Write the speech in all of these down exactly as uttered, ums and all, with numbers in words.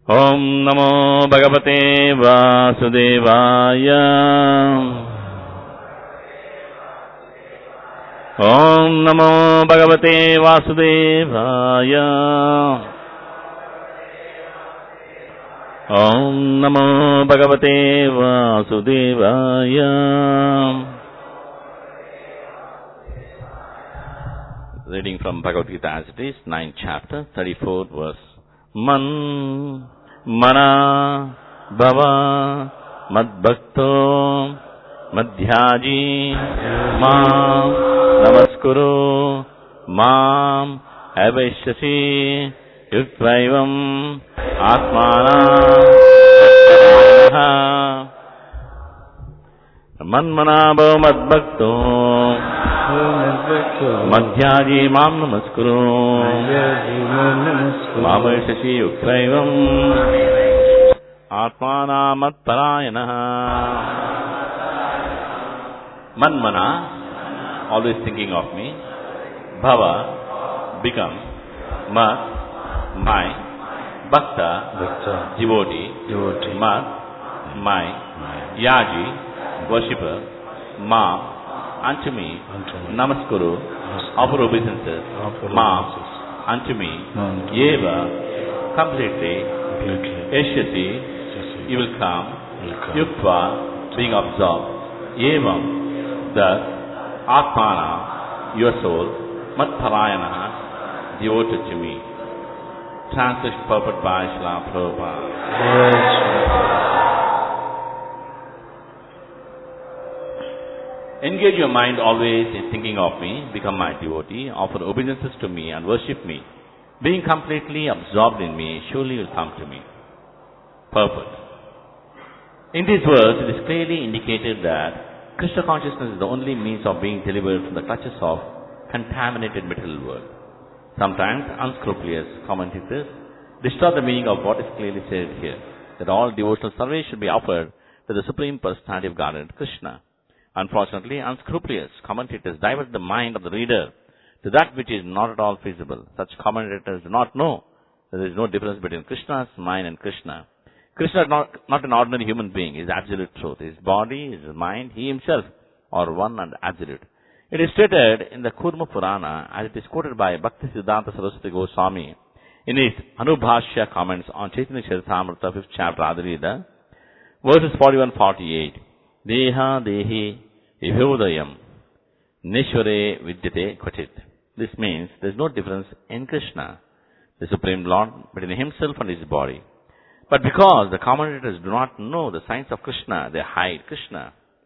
ఓం నమో భగవతే వాసుదేవాయ. ఓం నమో భగవతే వాసుదేవాయ. ఓం నమో భగవతే వాసుదేవాయ. Reading from Bhagavad Gita as it is, ninth chapter, thirty-fourth verse. Man mana bhava madbhakto madhyaji mam namaskuru mam avaishyasi yuktvaivam atmana. Man mana bhava madbhakto madhyaji mam namaskuru mamashasi yuktvaivam atmana matparayana. Manmana, always thinking of me. Bhava, become. Mat, my. Bhakta, devotee. Mat, my. Yaji, worshipper. Ma, unto me. Namaskuru, offer obeisances. Ma, unto me. Yeva, completely. Eshyasi, you will come. Yuktva, being absorbed. Yevam, thus, Atmana, your soul. Matparayana, devoted to me. Translation purport by Srila Prabhupada. Engage your mind always in thinking of me, become my devotee, offer obeisances to me and worship me. Being completely absorbed in me, surely you will come to me. Purport. In these words, it is clearly indicated that Krishna consciousness is the only means of being delivered from the clutches of contaminated material world. Sometimes unscrupulous commentators distort the meaning of what is clearly said here, that all devotional service should be offered to the Supreme Personality of Godhead, Krishna. Unfortunately, unscrupulous commentators divert the mind of the reader to that which is not at all feasible. Such commentators do not know that there is no difference between Krishna's mind and Krishna. Krishna is not, not an ordinary human being, he is absolute truth. His body, his mind, he himself are one and absolute. It is stated in the Kurma Purana, as it is quoted by Bhakti Siddhanta Saraswati Goswami in his Anubhashya comments on Chaitanya Charitamrita, fifth chapter, Adilida, verses forty-one to forty-eight. Deha dehi vibhodayam nishvare vidyate kvachit. This means there is no difference in Krishna, the Supreme Lord, between himself and his body. But because the commentators do not know the science of Krishna, they hide Krishna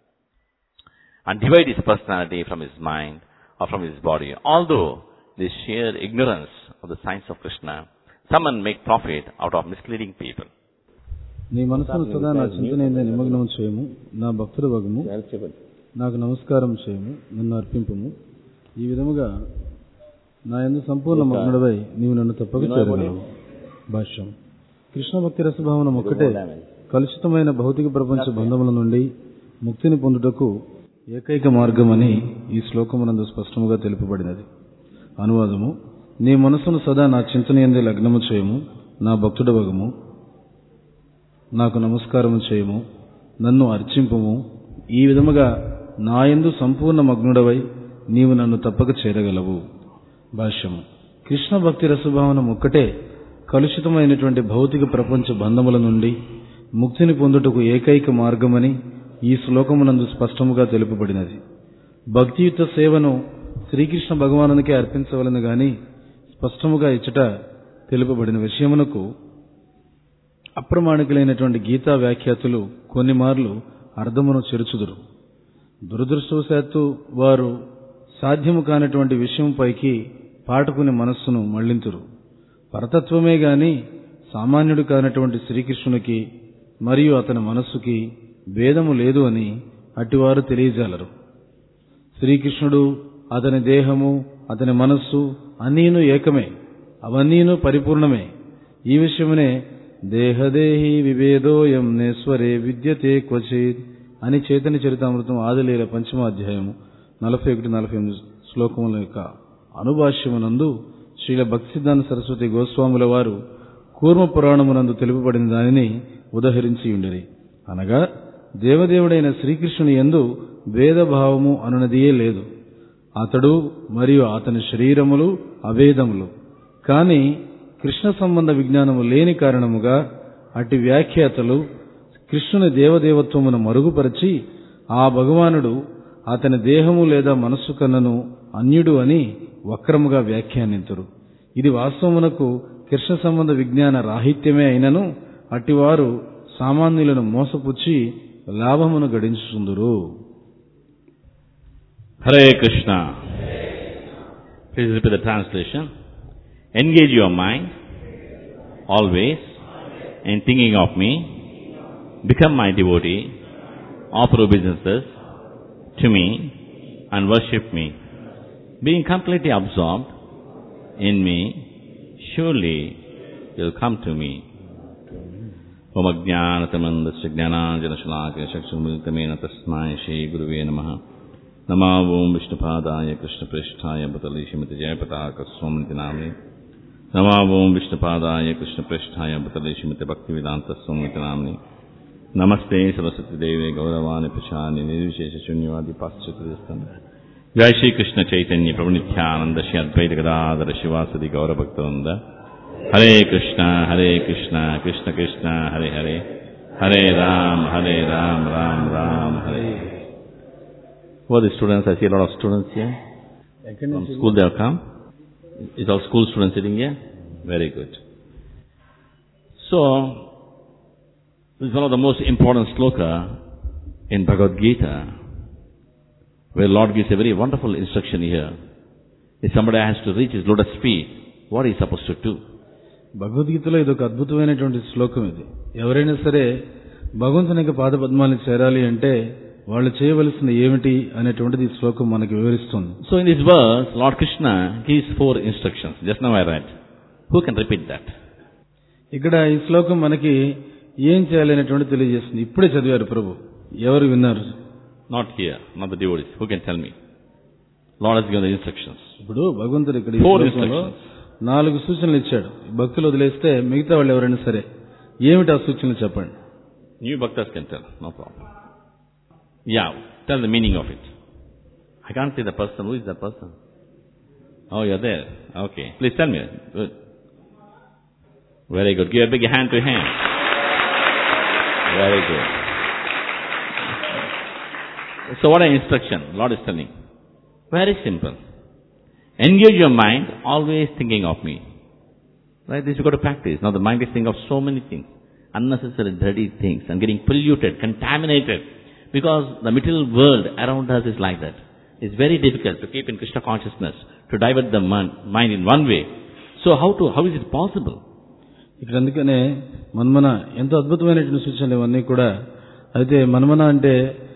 and divide his personality from his mind or from his body. Although this sheer ignorance of the science of Krishna, some make profit out of misleading people. నీ మనసును సదా నా చింతనైన నిమగ్నం చేయము, నా భక్తుల వగము, నాకు నమస్కారం చేయము, నన్ను అర్పింపము. ఈ విధముగా నా యందు సంపూర్ణ మగ్నుడవై నీవు నన్ను తప్పక చేరగలవు. భాష్యం. కృష్ణ భక్తి రసభావనం ఒక్కటే కలుషితమైన భౌతిక ప్రపంచ బంధముల నుండి ముక్తిని పొందుటకు ఏకైక మార్గమని ఈ శ్లోకమునందు స్పష్టముగా తెలుపబడినది. అనువాదము. నీ మనసును సదా నా చింతనయందే లగ్నము చేయము, నా భక్తుడ వగము, నాకు నమస్కారము చేయము, నన్ను అర్చింపము. ఈ విధముగా నాయందు సంపూర్ణ మగ్నుడవై నీవు నన్ను తప్పక చేరగలవు. భాష్యము. కృష్ణ భక్తి రసభావనం ఒక్కటే కలుషితమైనటువంటి భౌతిక ప్రపంచ బంధముల నుండి ముక్తిని పొందుటకు ఏకైక మార్గమని ఈ శ్లోకమునందు స్పష్టముగా తెలుపబడినది. భక్తియుత సేవను శ్రీకృష్ణ భగవానునికే అర్పించవలను గాని స్పష్టముగా ఇచ్చట తెలుపబడిన విషయమునకు అప్రమాణికులైనటువంటి గీతా వ్యాఖ్యాతులు కొన్ని మార్లు అర్థమును చెరుచుదురు. దురదృష్టవశాత్తు వారు సాధ్యము కానటువంటి విషయంపైకి పాఠకుని మనస్సును మళ్లింతురు. పరతత్వమే గాని సామాన్యుడు కానటువంటి శ్రీకృష్ణునికి మరియు అతని మనస్సుకి భేదము లేదు అని అట్టివారు తెలియజాలరు. శ్రీకృష్ణుడు, అతని దేహము, అతని మనస్సు అన్నీను ఏకమే, అవన్నీను పరిపూర్ణమే. ఈ విషయమునే దేహదేహి విభేదోయం నేశ్వరే విద్యతే క్వచిత్ అని చైతన్య చరితామృతం ఆదిలీల పంచమాధ్యాయము నలభై ఒకటి నలభై ఎనిమిది శ్లోకముల యొక్క అనుభాష్యమునందు శ్రీల భక్తి సిద్ధాంత సరస్వతి గోస్వాముల వారు కూర్మ పురాణమునందు తెలుపబడిన దానిని ఉదహరించి ఉండిరి. అనగా దేవదేవుడైన శ్రీకృష్ణుని యందు భేదభావము అనునదియే లేదు. అతడు మరియు అతని శరీరములు అభేదములు. కాని కృష్ణ సంబంధ విజ్ఞానము లేని కారణముగా అట్టి వ్యాఖ్యాతలు కృష్ణుని దేవదేవత్వమును మరుగుపరిచి ఆ భగవానుడు అతని దేహము లేదా మనస్సు కన్నను అన్యుడు అని వక్రముగా వ్యాఖ్యానింతురు. ఇది వాస్తవమునకు కృష్ణ సంబంధ విజ్ఞాన రాహిత్యమే అయినను అట్టివారు సామాన్యులను మోసపుచ్చి లాభమును గడించుచుందురు. Hare Krishna. Please repeat the translation. Engage your mind always in thinking of me. Become my devotee. Offer obeisances to me and worship me. Being completely absorbed in me, surely you'll come to me. Om Ajnanatamandasya Jnananjanashalakaya Chakshumilitamena Tasmai Shri Guruve Namaha. Nama Om Vishnupadaya Krishna Prishtaya Bhatali Shrimati Jayapataka Swamiti Namni. Nama Om Vishnupadaya Krishna Prishtaya Bhatali Shrimati Bhaktivedanta Swamiti Namni. Namaste Saraswati Devi Gauravani Prashani Nirvishesha Shunyavadi Paschatridastam. Jai Shri Krishna Chaitanya Prabhu Nityananda Shri Advaita Gadadhara Shivasadi Gaura Bhaktavranda. Hare Krishna Hare Krishna Krishna Krishna Hare Hare Hare Ram Hare Ram Ram Ram Hare. Who are the students? I see a lot of students here. From school they have come. Is all school students sitting here? Very good. So, this is one of the most important sloka in Bhagavad Gita, where Lord gives a very wonderful instruction here. If somebody has to reach his lotus feet, what is he supposed to do? భగవద్గీతలో ఇది ఒక అద్భుతమైనటువంటి శ్లోకం. ఇది ఎవరైనా సరే భగవంతుని యొక్క పాద పద్మాలను చేరాలి అంటే వాళ్ళు చేయవలసిన ఏమిటి అనేటువంటిది ఈ శ్లోకం మనకి వివరిస్తుంది. So in this verse, Lord Krishna gives four instructions. Just now I read. Who can repeat that? ఇక్కడ ఈ శ్లోకం మనకి ఏం చేయాలి అనేటువంటి తెలియజేస్తుంది. ఇప్పుడే చదివారు ప్రభు. ఎవరు విన్నారు? Not here, not the devotees. Who can tell me? Lord has given the instructions. ఇప్పుడు భగవంతుడు ఇక్కడ ఈ శ్లోకంలో నాలుగు సూచనలు ఇచ్చాడు. భక్తులు వదిలేస్తే మిగతా వాళ్ళు ఎవరైనా సరే ఏమిటి ఆ సూచనలు చెప్పండి. New bhaktas can tell, no problem. Yeah, tell the meaning of it. I can't see the person. Who is the person? Oh, you're there. Okay. Please tell me. Good. Very good. Give a big hand to him. Very good. So what an instruction Lord is telling. Very simple. Engage your mind, always thinking of me. Right? This you got to practice. Now the mind is thinking of so many things. Unnecessary dirty things and getting polluted, contaminated. Because the material world around us is like that. It's very difficult to keep in Krishna consciousness, to divert the mind in one way. So how to, how is it possible? ఇక్కడ అందుకనే మన్మన ఎంతో అద్భుతమైనటువంటి సూచనలు ఇవన్నీ కూడా. అయితే మన్మన అంటే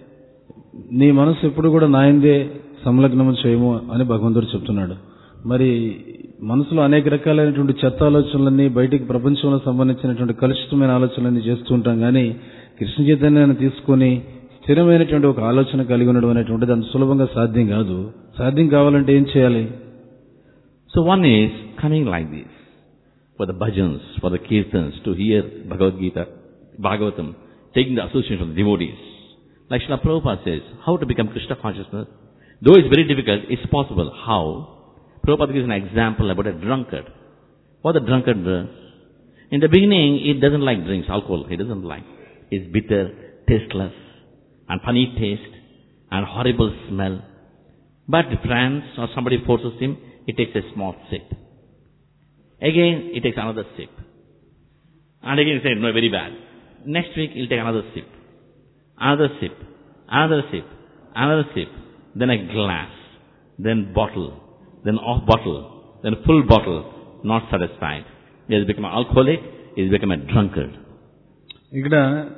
నీ మనసు ఎప్పుడు కూడా నాయందే సంలగ్నము చేయము అని భగవంతుడు చెప్తున్నాడు. మరి మనసులో అనేక రకాలైనటువంటి చెత్త ఆలోచనలన్నీ బయటికి ప్రపంచంలో సంబంధించినటువంటి కలుషితమైన ఆలోచనలన్నీ చేస్తూ ఉంటాం. కానీ కృష్ణ చైతన్యాన్ని తీసుకొని స్థిరమైనటువంటి ఒక ఆలోచన కలిగి ఉండడం అనేటువంటిది అంత సులభంగా సాధ్యం కాదు. సాధ్యం కావాలంటే ఏం చేయాలి? So one is coming like this, for the bhajans, for the kirtans, to hear Bhagavad Gita, Bhagavatam, taking the association of the devotees. Like Srila Prabhupada says, how to become Krishna consciousness? Though it's very difficult, it's possible. How? Prabhupada gives an example about a drunkard. What the drunkard does? In the beginning, he doesn't like drinks, alcohol. He doesn't like. It's bitter, tasteless, and funny taste, and horrible smell. But friends or somebody forces him, he takes a small sip. Again, he takes another sip. And again he says, no, very bad. Next week, he'll take another sip. Another sip. Another sip. Another sip. Then a glass. Then bottle. Then off bottle. Then full bottle. Not satisfied. He has become an alcoholic. He has become a drunkard. ఇక్కడ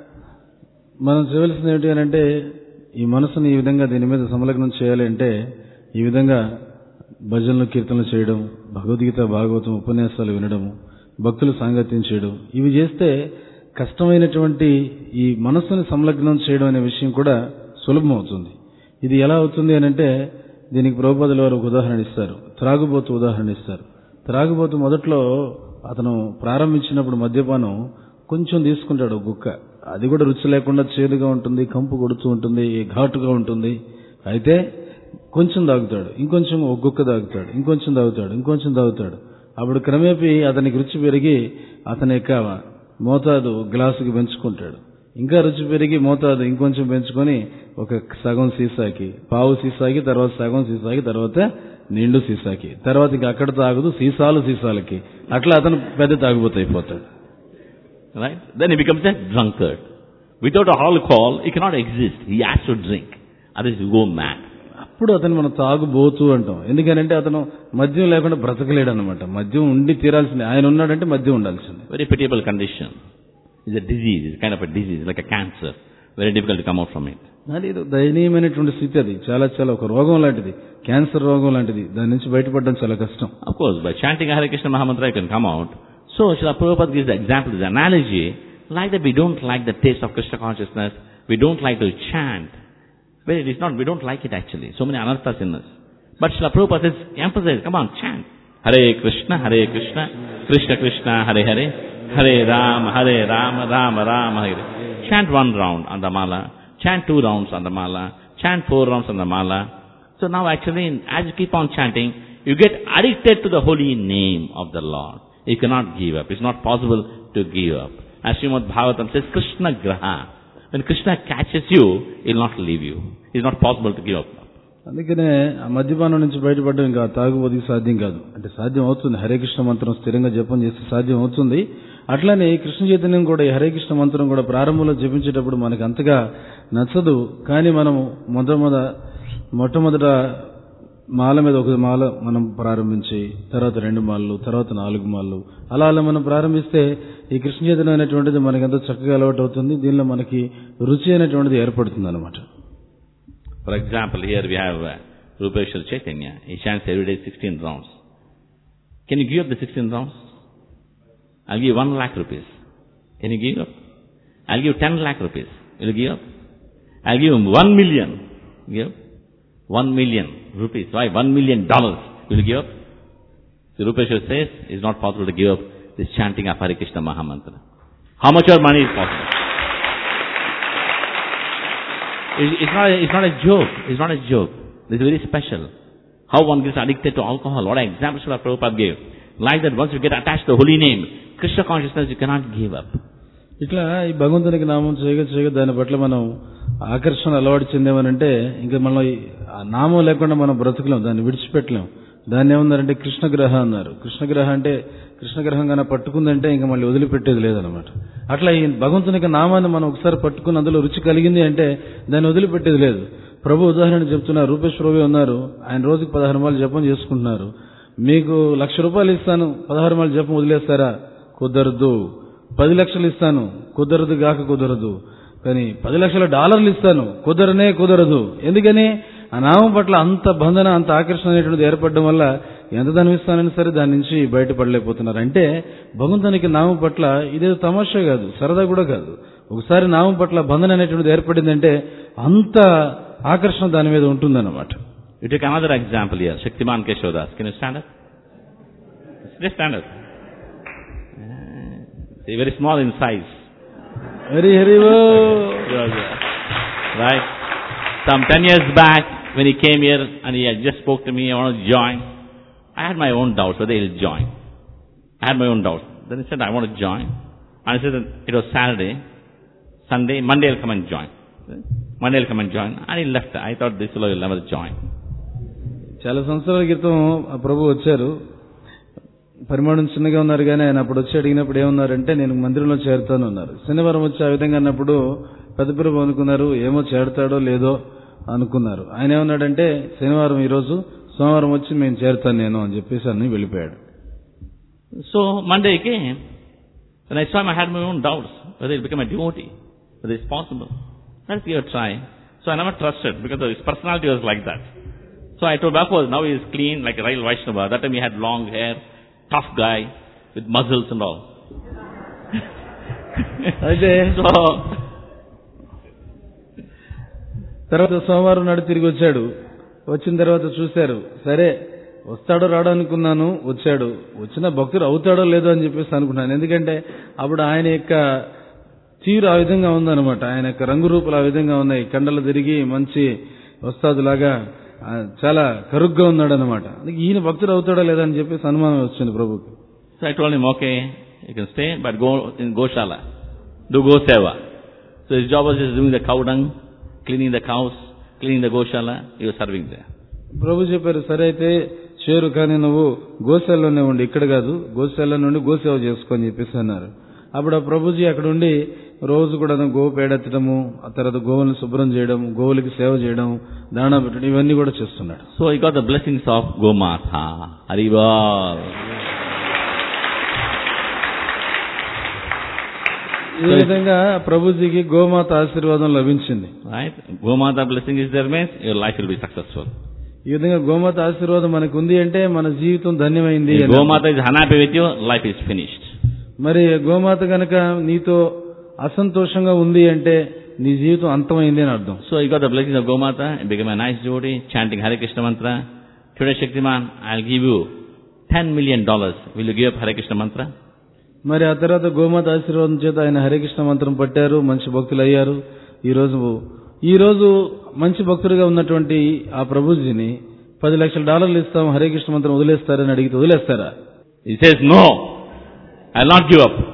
మనం చేయవలసింది ఏమిటి అని అంటే ఈ మనసుని ఈ విధంగా దీని మీద సంలగ్నం చేయాలి అంటే ఈ విధంగా భజనలు కీర్తనలు చేయడం, భగవద్గీత భాగవతం ఉపన్యాసాలు వినడము, భక్తులు సాంగత్యం చేయడం, ఇవి చేస్తే కష్టమైనటువంటి ఈ మనస్సుని సంలగ్నం చేయడం అనే విషయం కూడా సులభం అవుతుంది. ఇది ఎలా అవుతుంది అని అంటే దీనికి ప్రభుపాదుల వారు ఒక ఉదాహరణ ఇస్తారు. త్రాగుబోతు ఉదాహరణ ఇస్తారు. త్రాగుబోతు మొదట్లో అతను ప్రారంభించినప్పుడు మద్యపానం కొంచెం తీసుకుంటాడు గుక్క. అది కూడా రుచి లేకుండా చేదుగా ఉంటుంది, కంపు కొడుతూ ఉంటుంది, ఘాటుగా ఉంటుంది. అయితే కొంచెం తాగుతాడు, ఇంకొంచెం ఒక గుక్క తాగుతాడు, ఇంకొంచెం తాగుతాడు, ఇంకొంచెం తాగుతాడు. అప్పుడు క్రమేపీ అతనికి రుచి పెరిగి అతని యొక్క మోతాదు గ్లాసుకి పెంచుకుంటాడు. ఇంకా రుచి పెరిగి మోతాదు ఇంకొంచెం పెంచుకొని ఒక సగం సీసాకి, పావు సీసాకి, తర్వాత సగం సీసాకి, తర్వాత నిండు సీసాకి, తర్వాత ఇంకా అక్కడ తాగదు, సీసాలు సీసాలకి. అట్లా అతను పెద్ద తాగుబోతు అయిపోతాడు. Right? Then he becomes a drunkard. Without alcohol, he cannot exist. He has to drink. Otherwise he go mad. అప్పుడు అతను మనం తాగుబోతు అంటాం. ఎందుకనంటే అతను మద్యం లేకుండా బ్రతకలేడు అనమాట. మద్యం ఉండి తీరాల్సిందే. ఆయన ఉన్నాడంటే మద్యం ఉండాల్సిందే. Very pitiable condition. It's a disease. It's kind of a disease, like a cancer. Very difficult to come out from it. అది దయనీయమైనటువంటి స్థితి. అది చాలా చాలా ఒక రోగం లాంటిది, క్యాన్సర్ రోగం లాంటిది. దాని నుంచి బయటపడడం చాలా కష్టం. Of course, by chanting Hare Krishna Mahamantra you can come out. So Srila Prabhupada gives the example, the analogy, like that we don't like the taste of Krishna consciousness, we don't like to chant. Well, it is not, we don't like it actually. So many anarthas in us. But Srila Prabhupada says, emphasize, come on, chant. Hare Krishna, Hare Krishna, Krishna Krishna, Hare Hare, Hare Rama, Hare Rama, Rama Rama, Hare. Chant one round on the mala, chant two rounds on the mala, chant four rounds on the mala. So now actually, as you keep on chanting, you get addicted to the holy name of the Lord. You cannot give up. It's not possible to give up. As Srimad Bhagavatam says, Krishna Graha. When Krishna catches you, he will not leave you. It's not possible to give up. అందుకనే ఆ మద్యపానం నుంచి బయటపడడం ఇంకా తాగుబోతుకి సాధ్యం కాదు. అంటే సాధ్యం అవుతుంది, హరే కృష్ణ మంత్రం స్థిరంగా జపం చేస్తే సాధ్యం అవుతుంది. అట్లానే కృష్ణ చైతన్యం కూడా, ఈ హరే కృష్ణ మంత్రం కూడా ప్రారంభంలో జపించేటప్పుడు మనకు అంతగా నచ్చదు. కానీ మనము మొదమొద మొట్టమొదట మాల మీద ఒక మాల మనం ప్రారంభించి, తర్వాత రెండు మాలలు, తర్వాత నాలుగు మాలలు, అలా అలా మనం ప్రారంభిస్తే ఈ కృష్ణ చైతన్యం అనేటువంటిది మనకి ఎంతో చక్కగా అలవాటు అవుతుంది. దీనిలో మనకి రుచి అనేటువంటిది ఏర్పడుతుంది అనమాట. For example, here we have uh, Rupeshwar Chaitanya. He chants every day sixteen rounds. Can you give up the sixteen rounds? I'll give one lakh rupees. Can you give up? I'll give ten lakh rupees. Will you give up? I'll give him one million. Give up? One million rupees. Why? One million dollars. Will you give up? So Rupeshwar says, it's not possible to give up this chanting of Hare Krishna Mahamantra. How much more money is possible? It's not, a, it's not a joke. It's not a joke. This is very special. How one gets addicted to alcohol. What an example Srila Prabhupada gave. Like that, once you get attached to the holy name, Krishna consciousness, you cannot give up. ఇట్లా ఈ భగవంతునికి నామం చేయగా చేయగా దాని పట్ల మనం ఆకర్షణ అలవాటు చెందేమనంటే ఇంకా మనం ఆ నామం లేకుండా మనం బ్రతుకులేం, దాన్ని విడిచిపెట్టలేం. దాన్ని ఏమన్నారంటే కృష్ణగ్రహ అన్నారు. కృష్ణగ్రహ అంటే కృష్ణగ్రహం కన్నా పట్టుకుందంటే ఇంకా మళ్ళీ వదిలిపెట్టేది లేదనమాట. అట్లా ఈ భగవంతునికి నామాన్ని మనం ఒకసారి పట్టుకుని అందులో రుచి కలిగింది అంటే దాన్ని వదిలిపెట్టేది లేదు. ప్రభు ఉదాహరణ చెప్తున్నారు. రూపేశ్వరవి ఉన్నారు, ఆయన రోజుకి పదహారు మాలు జపం చేసుకుంటున్నారు. మీకు లక్ష రూపాయలు ఇస్తాను, పదహారు మాలు జపం వదిలేస్తారా? కుదరదు. పది లక్షలు ఇస్తాను, కుదరదు గాక కుదరదు. కానీ పది లక్షల డాలర్లు ఇస్తాను, కుదరనే కుదరదు. ఎందుకని? ఆ నామం పట్ల అంత బంధన, అంత ఆకర్షణ అనేటువంటిది ఏర్పడడం వల్ల ఎంత ధనం ఇస్తానని సరే దాని నుంచి బయటపడలేకపోతున్నారు. అంటే భగవంతునికి నామం పట్ల ఇదేదో తమాషా కాదు, సరదా కూడా కాదు. ఒకసారి నామం పట్ల బంధన అనేటువంటిది ఏర్పడిందంటే అంత ఆకర్షణ దాని మీద ఉంటుందన్నమాట. You take another example here, Shaktiman Keshodas. Can you stand up? Just stand up. See, very small in size. Very, very well. Right? Some ten years back, when he came here and he had just spoke to me, I want to join. I had my own doubts whether he'll join. I had my own doubts. Then he said, I want to join. And I said, it was Saturday, Sunday, Monday I'll come and join. Monday I'll come and join. And he left. I thought this fellow will never join. చాలా సంవత్సరాల క్రితం ఆ ప్రభు వచ్చారు. పరిమాణం చిన్నగా ఉన్నారు, కానీ ఆయన అప్పుడు వచ్చి అడిగినప్పుడు ఏమన్నారంటే నేను మందిరంలో చేరుతాను అన్నారు. శనివారం వచ్చి ఆ విధంగా అన్నప్పుడు పెద్ద ప్రభు అనుకున్నారు ఏమో చేరతాడో లేదో అనుకున్నారు. ఆయన ఏమన్నాడంటే శనివారం ఈరోజు, సోమవారం వచ్చి మేము చేరుతాను నేను అని చెప్పేసి అన్ని వెళ్ళిపోయాడు. So Monday came, and I saw him, I had my own doubts whether he'll become a devotee, whether it's possible. Let's give a try. So I never trusted because his personality was like that. So I told Bapu, now he is clean like a real Vaishnava. That time he had long hair, tough guy with muscles and all. అయితే So తర్వాత సోమవారం నాడు తిరిగి వచ్చాడు. వచ్చిన తర్వాత చూశారు, సరే వస్తాడో రాడో అనుకున్నాను, వచ్చాడు. వచ్చిన భక్తుడు అవుతాడో లేదో అని చెప్పేసి అనుకున్నాను. ఎందుకంటే అప్పుడు ఆయన యొక్క తీరు ఆ విధంగా ఉందన్నమాట. ఆయన యొక్క రంగు రూపులు ఆ విధంగా ఉన్నాయి. కండలు తిరిగి మంచి వస్తాదులాగా చాలా కరుగ్గా ఉన్నాడు అనమాట. ఈయన భక్తుడు అవుతాడో లేదా అని చెప్పేసి అనుమానం వచ్చింది ప్రభుకి. So I told him, okay, you can stay, but go in Goshala. Do Go Seva. So his job was just doing the cow dung, cleaning the cows, cleaning the Goshala. He was serving there. ప్రభు చెప్పారు, సరే అయితే చేరు కానీ నువ్వు గోశాలలోనే ఉండి, ఇక్కడ కాదు గోశాల నుండి గోసేవ చేసుకొని చెప్పేసి అన్నారు. అప్పుడు ఆ ప్రభుజీ అక్కడ ఉండి రోజు కూడా గోవు పేడెత్తడము, ఆ తర్వాత గోవులను శుభ్రం చేయడం, గోవులకి సేవ చేయడం, దాణా పెట్టడం, ఇవన్నీ కూడా చేస్తున్నాడు. So he got the blessings of Gomata. Haribol. ఈ విధంగా ప్రభుజీకి గోమాత ఆశీర్వాదం లభించింది. Right? Gomata blessing is there means your life will be successful. ఈ విధంగా గోమాత ఆశీర్వాదం మనకు ఉంది అంటే మన జీవితం ధన్యమైంది. Gomata is unhappy with you, life is finished. మరి గోమాత గనక నీతో అసంతోషంగా ఉంది అంటే నీ జీవితం అంతమైంది అని అర్థం. So he got the blessings of Gomata, he became a nice devotee, chanting Hare Krishna mantra. Today Shaktiman, I'll give you ten million dollars. Will you give up Hare Krishna mantra? మరి ఆ తర్వాత గోమాత ఆశీర్వాదం చేత ఆయన హరికృష్ణ మంత్రం పట్టారు, మంచి భక్తులు అయ్యారు. ఈ రోజు ఈ రోజు మంచి భక్తుడిగా ఉన్నటువంటి ఆ ప్రభుజీని పది లక్షల డాలర్లు ఇస్తాం, హరికృష్ణ మంత్రం వదిలేస్తారని అడిగితే వదిలేస్తారా? He says, no, I'll not give up.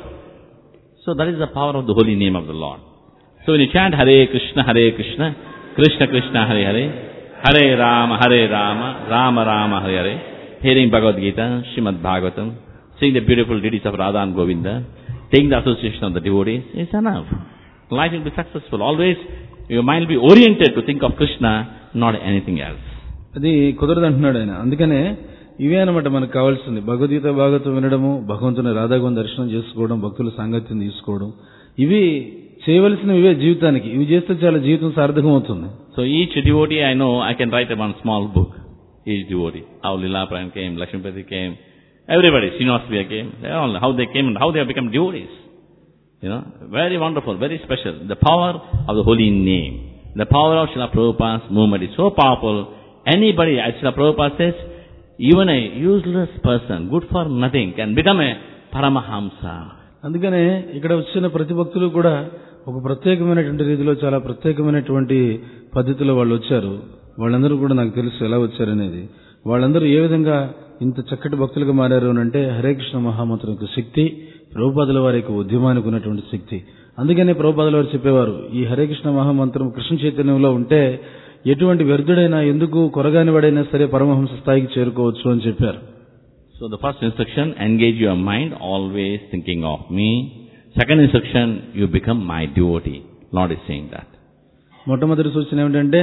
So that is the power of the holy name of the Lord. So when you chant Hare Krishna, Hare Krishna, Krishna Krishna, Hare Hare, Hare Rama, Hare Rama, Rama Rama, Hare Hare, hearing Bhagavad Gita, Srimad Bhagavatam, seeing the beautiful ditties of Radha and Govinda, taking the association of the devotees, is enough. Life will be successful. Always your mind will be oriented to think of Krishna, not anything else. అది కుదరదు అంటున్నాడు ఆయన. అందుకనే ఇవే అనమాట మనకు కావాల్సింది. భగవద్గీత భాగవతం వినడము, భగవంతుని రాధాగోవింద దర్శనం చేసుకోవడం, భక్తుల సాంగత్యం తీసుకోవడం, ఇవి చేయవలసినవి ఇవే జీవితానికి. ఇవి చేస్తే చాలా జీవితం సార్థకం అవుతుంది. So each devotee I know, I can write one small book. Each devotee. How Lila Prabhu came, Lakshmipati came, everybody, Srinivasabhya came, they all, how they came and how they have become devotees. You know, very wonderful, very special. The power of the holy name. The power of Srila Prabhupada's movement is so powerful. Anybody, as Srila Prabhupada says, even a useless person, good for nothing, can become a Paramahamsa. అందుకనే ఇక్కడ వచ్చిన ప్రతి భక్తులు కూడా ఒక ప్రత్యేకమైనటువంటి రీతిలో, చాలా ప్రత్యేకమైనటువంటి పద్ధతిలో వాళ్ళు వచ్చారు. వాళ్ళందరూ కూడా నాకు తెలుసు ఎలా వచ్చారనేది. వాళ్ళందరూ ఏ విధంగా ఇంత చక్కటి భక్తులుగా మారారు అని అంటే హరే కృష్ణ మహామంత్రం యొక్క శక్తి, ప్రభుపాదుల వారి యొక్క ఉద్యమానికి ఉన్నటువంటి శక్తి. అందుకనే ప్రభుపాదుల వారు చెప్పేవారు, ఈ హరే కృష్ణ మహామంత్రం కృష్ణ చైతన్యంలో ఉంటే ఎటువంటి వ్యర్థుడైనా, ఎందుకు కొరగాని వాడైనా సరే పరమహంస స్థాయికి చేరుకోవచ్చు అని చెప్పారు. So the first instruction, engage your mind, always thinking of me. Second instruction, you become my devotee. Lord is saying that. మొట్టమొదటి సూచన ఏమిటంటే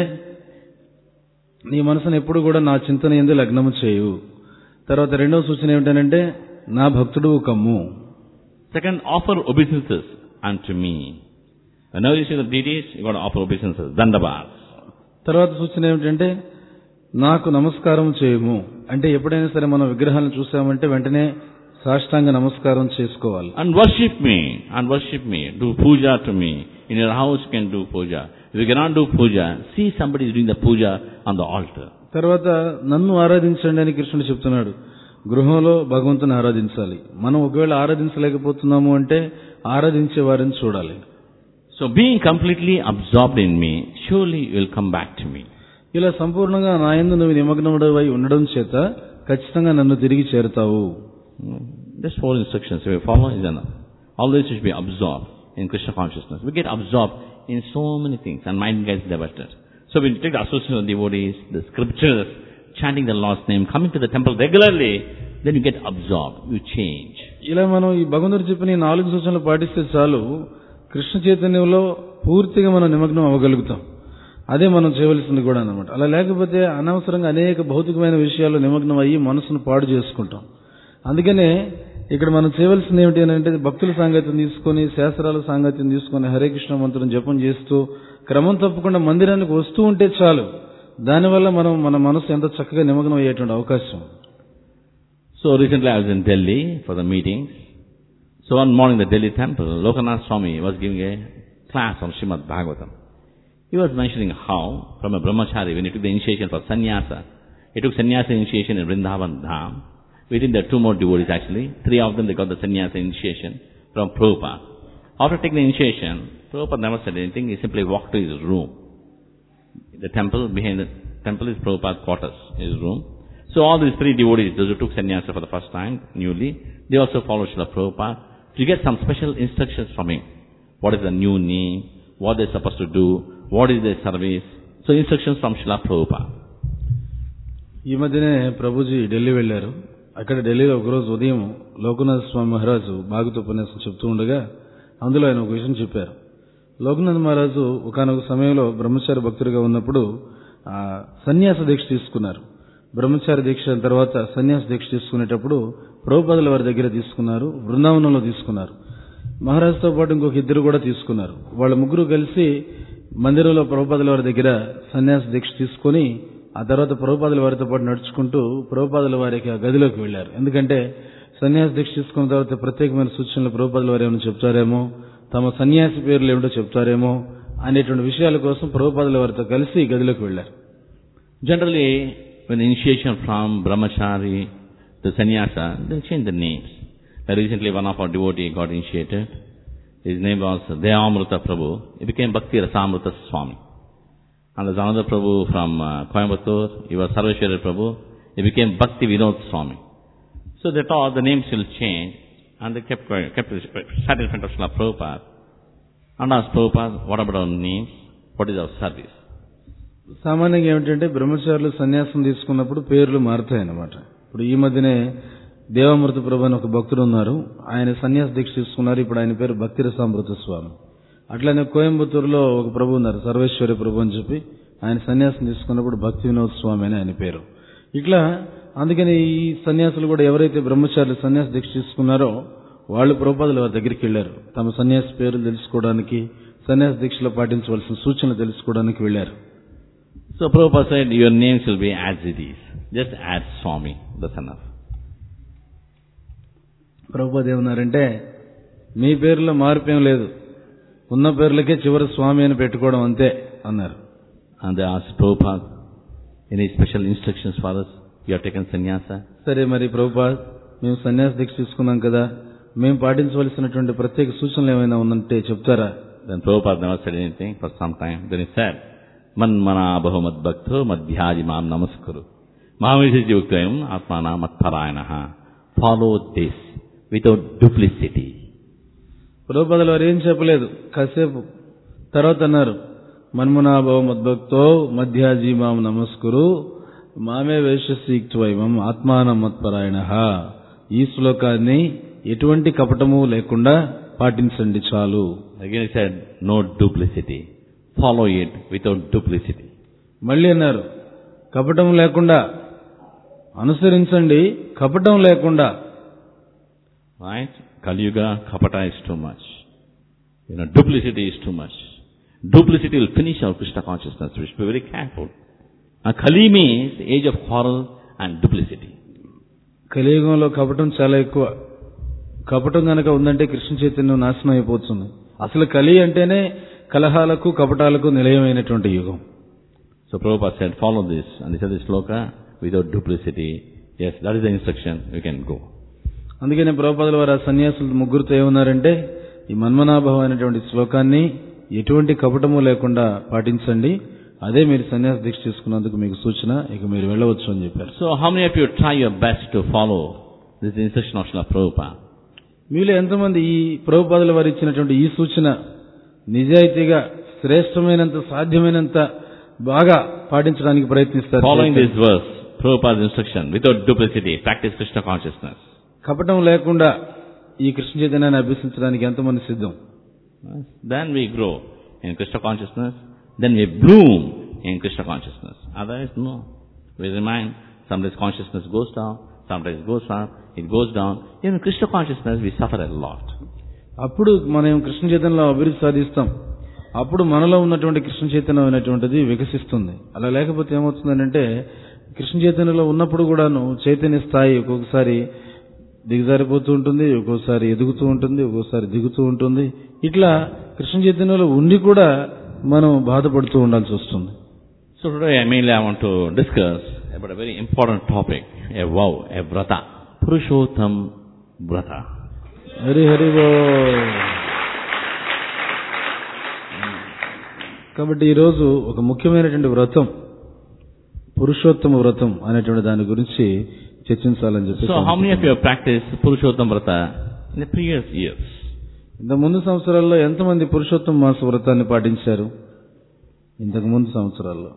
నీ మనసును ఎప్పుడు కూడా నా చింతన యందు లగ్నము చేయు. తర్వాత రెండవ సూచన ఏమిటంటే నా భక్తుడు కమ్ము. Second, offer obeisances unto me. Whenever you see the deities, you got to offer obeisances, dandavats. తర్వాత సూచన ఏమిటంటే నాకు నమస్కారం చేయము. అంటే ఎప్పుడైనా సరే మనం విగ్రహాలను చూసామంటే వెంటనే సాష్టాంగ నమస్కారం చేసుకోవాలి. And worship me, and worship me. Do puja to me. In your house you can do puja. If you cannot do puja, see somebody is doing the puja on the altar. తర్వాత నన్ను ఆరాధించండి అని కృష్ణుడు చెప్తున్నాడు. గృహంలో భగవంతుని ఆరాధించాలి. మనం ఒకవేళ ఆరాధించలేకపోతున్నాము అంటే ఆరాధించే వారిని చూడాలి. So being completely absorbed in me, surely you will come back to me. ఇలా సంపూర్ణంగా నా యందు నువ్వు నిమగ్నముడవై ఉండడం చేత ఖచ్చితంగా నన్ను తిరిగి చేరుతావు. Just four instructions if you follow is enough. Always you should be absorbed in Krishna consciousness. We get absorbed in so many things and mind gets diverted. So when you take the association of devotees, the scriptures, chanting the Lord's name, coming to the temple regularly, then you get absorbed, you change. ఇలా మనం ఈ భగవంతుడు చెప్పిన ఈ నాలుగు సూచనలు పాటిస్తే చాలు కృష్ణ చైతన్యంలో పూర్తిగా మనం నిమగ్నం అవ్వగలుగుతాం. అదే మనం చేయవలసింది కూడా అన్నమాట. అలా లేకపోతే అనవసరంగా అనేక భౌతికమైన విషయాల్లో నిమగ్నం అయ్యి మనసును పాడు చేసుకుంటాం. అందుకనే ఇక్కడ మనం చేయవలసింది ఏమిటి అంటే భక్తుల సాంగత్యం తీసుకొని, శాస్త్రాల సాంగత్యం తీసుకొని, హరే కృష్ణ మంత్రం జపం చేస్తూ క్రమం తప్పకుండా మందిరానికి వస్తూ ఉంటే చాలు. దానివల్ల మనం మన మనసు ఎంత చక్కగా నిమగ్నం అయ్యేటువంటి అవకాశం. So recently I was in Delhi for the meetings. So one morning the Delhi temple, Lokanath Swami was giving a class on Srimad Bhagavatam. He was mentioning how, from a brahmachari, when he took the initiation for sannyasa, He took sannyasa initiation in Vrindavan Dham. Within the two more devotees actually, three of them they got the sannyasa initiation from Prabhupada. After taking the initiation, Prabhupada never said anything, he simply walked to his room. The temple, behind the temple is Prabhupada's quarters, his room. So all these three devotees, those who took sannyasa for the first time, newly, they also followed Srila Prabhupada to get some special instructions from him. What is the new name, what they're supposed to do, what is their service. So instructions from Srila Prabhupada. ఈ మధ్యనే ప్రభుజీ ఢిల్లీ వెళ్లారు. అక్కడ ఢిల్లీలో ఒకరోజు ఉదయం లోకనాథ స్వామి మహారాజు భాగవత ఉపన్యాసం చెప్తూ ఉండగా అందులో ఆయన ఒక విషయం చెప్పారు. లోకనాథ మహారాజు ఒకానొక సమయంలో బ్రహ్మచారి భక్తుడిగా ఉన్నప్పుడు ఆ సన్యాస దీక్ష తీసుకున్నారు. బ్రహ్మచారి దీక్ష తర్వాత సన్యాస దీక్ష తీసుకునేటప్పుడు ప్రభుపాదుల వారి దగ్గర తీసుకున్నారు, బృందావనంలో తీసుకున్నారు. మహారాజుతో పాటు ఇంకొక ఇద్దరు కూడా తీసుకున్నారు. వాళ్ళ ముగ్గురు కలిసి మందిరంలో ప్రభుపాదుల వారి దగ్గర సన్యాస దీక్ష తీసుకుని ఆ తర్వాత ప్రభుపాదుల వారితో పాటు నడుచుకుంటూ ప్రభుపాదుల వారికి ఆ గదిలోకి వెళ్లారు. ఎందుకంటే సన్యాస దీక్ష తీసుకున్న తర్వాత ప్రత్యేకమైన సూచనలు ప్రభుపాదుల వారు ఏమైనా చెప్తారేమో, తమ సన్యాసి పేర్లు ఏమిటో చెప్తారేమో అనేటువంటి విషయాల కోసం ప్రభుపాదుల వారితో కలిసి గదిలోకి వెళ్లారు. Generally, when the initiation from brahmachari to sannyasa, they change the names. Recently, one of our devotees got initiated. His name was Deyamrita Prabhu. He became Bhakti Rasamrita Swami. And there's another Prabhu from uh, Coimbatore. He was Sarveshwara Prabhu. He became Bhakti Vinod Swami. So they thought the names will change, and they kept kept sat in front of Srila Prabhupada and asked Prabhupada, what about our names? What is our service? సామాన్యంగా ఏమిటంటే బ్రహ్మచారులు సన్యాసం తీసుకున్నప్పుడు పేర్లు మారుతాయన్నమాట. ఇప్పుడు ఈ మధ్యనే దేవామృత ప్రభు అని ఒక భక్తుడు ఉన్నారు. ఆయన సన్యాస దీక్ష తీసుకున్నారు. ఇప్పుడు ఆయన పేరు భక్తి రసామృత స్వామి. అట్లానే కోయంబత్తూరులో ఒక ప్రభు ఉన్నారు, సర్వేశ్వరి ప్రభు అని చెప్పి, ఆయన సన్యాసం తీసుకున్నప్పుడు భక్తి వినోద్ స్వామి అని ఆయన పేరు. ఇట్లా అందుకని ఈ సన్యాసులు కూడా ఎవరైతే బ్రహ్మచారులు సన్యాస దీక్ష తీసుకున్నారో వాళ్ళు ప్రభుపాదుల వారి దగ్గరికి వెళ్లారు. తమ సన్యాసి పేర్లు తెలుసుకోవడానికి, సన్యాస దీక్షలో పాటించవలసిన సూచనలు తెలుసుకోవడానికి వెళ్లారు. So Prabhupada said, your names will be as it is. Just add Swami, that's enough. Prabhupada ఏమన్నారంటే, మీ పేరులో మార్పేం లేదు, ఉన్న పేర్లకే చివరి స్వామి అని పెట్టుకోవడం అంతే అన్నారు. And they asked Prabhupada, any special instructions for us? You have taken sannyasa? సరే మరి ప్రభుపాద, మేము సన్యాస దీక్ష తీసుకున్నాం కదా, మేము పాటించవలసినటువంటి ప్రత్యేక సూచనలు ఏమైనా ఉన్నంటే చెప్తారా? Then Prabhupada never said anything for some time. Then he said, మన్మనాభవ మద్భక్తో మధ్యాది మాం నమస్కరు మామేషుక్తం ఆత్మానా మత్పరాయణః. Follow this without duplicity. ప్రభుపాదుల వారు ఏం చెప్పలేదు, కాసేపు తర్వాత అన్నారు, మన్మనాభవ మద్భక్తో మధ్యాజీ మాం నమస్కరు మామే వేషసీక్త్వైమం ఆత్మానం మత్పరాయణః. ఈ శ్లోకాన్ని ఎటువంటి కపటము లేకుండా పాటించండి చాలు. Again he said, no duplicity. Follow it without duplicity. మళ్ళీ అన్నారు, కపటం లేకుండా అనుసరించండి, కపటం లేకుండా. Right? Kaliyuga, kapata is too much. You know, duplicity is too much. Duplicity will finish our Krishna consciousness. We should be very careful. Now, Kali means the age of quarrel and duplicity. కలియుగంలో కపటం చాలా ఎక్కువ. కపటం కనుక ఉందంటే కృష్ణ చైతన్యం నాశనం అయిపోతుంది. అసలు కలి అంటేనే కలహాలకు కపటాలకు నిలయమైనటువంటి యుగం. So Prabhupada said, follow this. And he said this sloka without duplicity. Yes, that is the instruction. You can go. అందుకనే ప్రభుపాదుల వారు ఆ సన్యాసులు ముగ్గురుతో ఏమన్నారంటే, ఈ మన్మనాభవం అనేటువంటి శ్లోకాన్ని ఎటువంటి కపటము లేకుండా పాటించండి, అదే మీరు సన్యాస దీక్ష తీసుకున్నందుకు మీకు సూచన, ఇక మీరు వెళ్ళవచ్చు అని చెప్పారు. So how many of you try your best to follow this instruction of Srila Prabhupada? మీలో ఎంతమంది ఈ ప్రభుపాదుల వారు ఇచ్చినటువంటి ఈ సూచన నిజాయితీగా శ్రేష్టమైనంత సాధ్యమైనంత బాగా పాటించడానికి ప్రయత్నిస్తారు? Following this verse, Prabhupada's instruction, without duplicity, practice Krishna consciousness. కపటం లేకుండా ఈ కృష్ణ చైతన్యాన్ని అభ్యసించడానికి ఎంతమంది సిద్ధం? Then we grow in Krishna consciousness, then we bloom in Krishna consciousness. Otherwise, no. We remain, sometimes consciousness goes down, sometimes it goes up, it goes down. In Krishna consciousness, we suffer a lot. అప్పుడు మనం కృష్ణ చైతన్యంలో అభివృద్ధి సాధిస్తాం. అప్పుడు మనలో ఉన్నటువంటి కృష్ణ చైతన్యం అనేటువంటిది వికసిస్తుంది. అలా లేకపోతే ఏమవుతుందంటే, కృష్ణ చైతన్యంలో ఉన్నప్పుడు కూడాను చైతన్య స్థాయి ఒక్కొక్కసారి దిగజారిపోతూ ఉంటుంది, ఒక్కోసారి ఎదుగుతూ ఉంటుంది, ఒక్కోసారి దిగుతూ ఉంటుంది. ఇట్లా కృష్ణ చైతన్యంలో ఉండి కూడా మనం బాధపడుతూ ఉండాల్సి వస్తుంది. So today mainly I want to discuss about a very important topic, a vow, a vrata. Purushottam vrata. Hari Hari బోల్. కాబట్టి ఈరోజు ఒక ముఖ్యమైనటువంటి వ్రతం, పురుషోత్తమ వ్రతం అనేటువంటి దాని గురించి చర్చించాలని చెప్పి. So how many of you have practiced Purushottam vrata in the previous years? ఇంత ముందు సంవత్సరాల్లో ఎంతమంది పురుషోత్తమ మాస వ్రతాన్ని పాటించారు? ఇంతకు ముందు సంవత్సరాల్లో.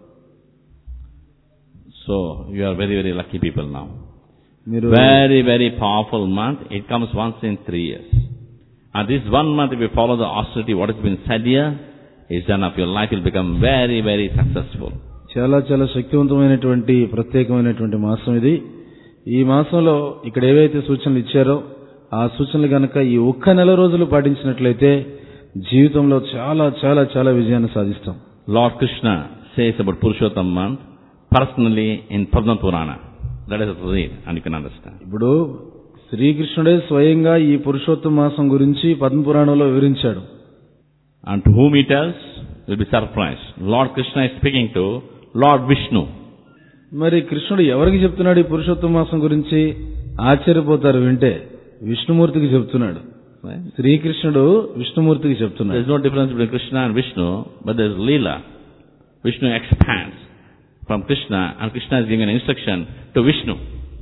So you are very very lucky people now. మీరు Very very powerful month. It comes once in three years. And this one month, if you follow the austerity, what has been said here, is done of your life will become very very successful. చాలా చాలా శక్తివంతమైనటువంటి ప్రత్యేకమైనటువంటి మాసం ఇది. ఈ మాసంలో ఇక్కడ ఏవైతే సూచనలు ఇచ్చారో ఆ సూచనలు గనక ఈ ఒక్క నెల రోజులు పాటించినట్లయితే జీవితంలో చాలా చాలా చాలా విజయాన్ని సాధిస్తాం. Lord Krishna says about Purushottam month personally in Padma Purana. Let us read and you can understand. ఇప్పుడు శ్రీకృష్ణుడే స్వయంగా ఈ పురుషోత్తమ మాసం గురించి పద్మ పురాణంలో వివరించాడు. And to whom he tells, will be surprised. Lord Krishna is speaking to Lord Vishnu. మరి కృష్ణుడు ఎవరికి చెప్తున్నాడు ఈ పురుషోత్తమ మాసం గురించి? ఆశ్చర్యపోతారు వింటే. విష్ణుమూర్తికి చెప్తున్నాడు. Right? శ్రీకృష్ణుడు విష్ణుమూర్తికి There చెప్తున్నాడు. is no difference between Krishna and Vishnu, but there is Leela. Vishnu expands from Krishna and Krishna is giving an instruction to Vishnu.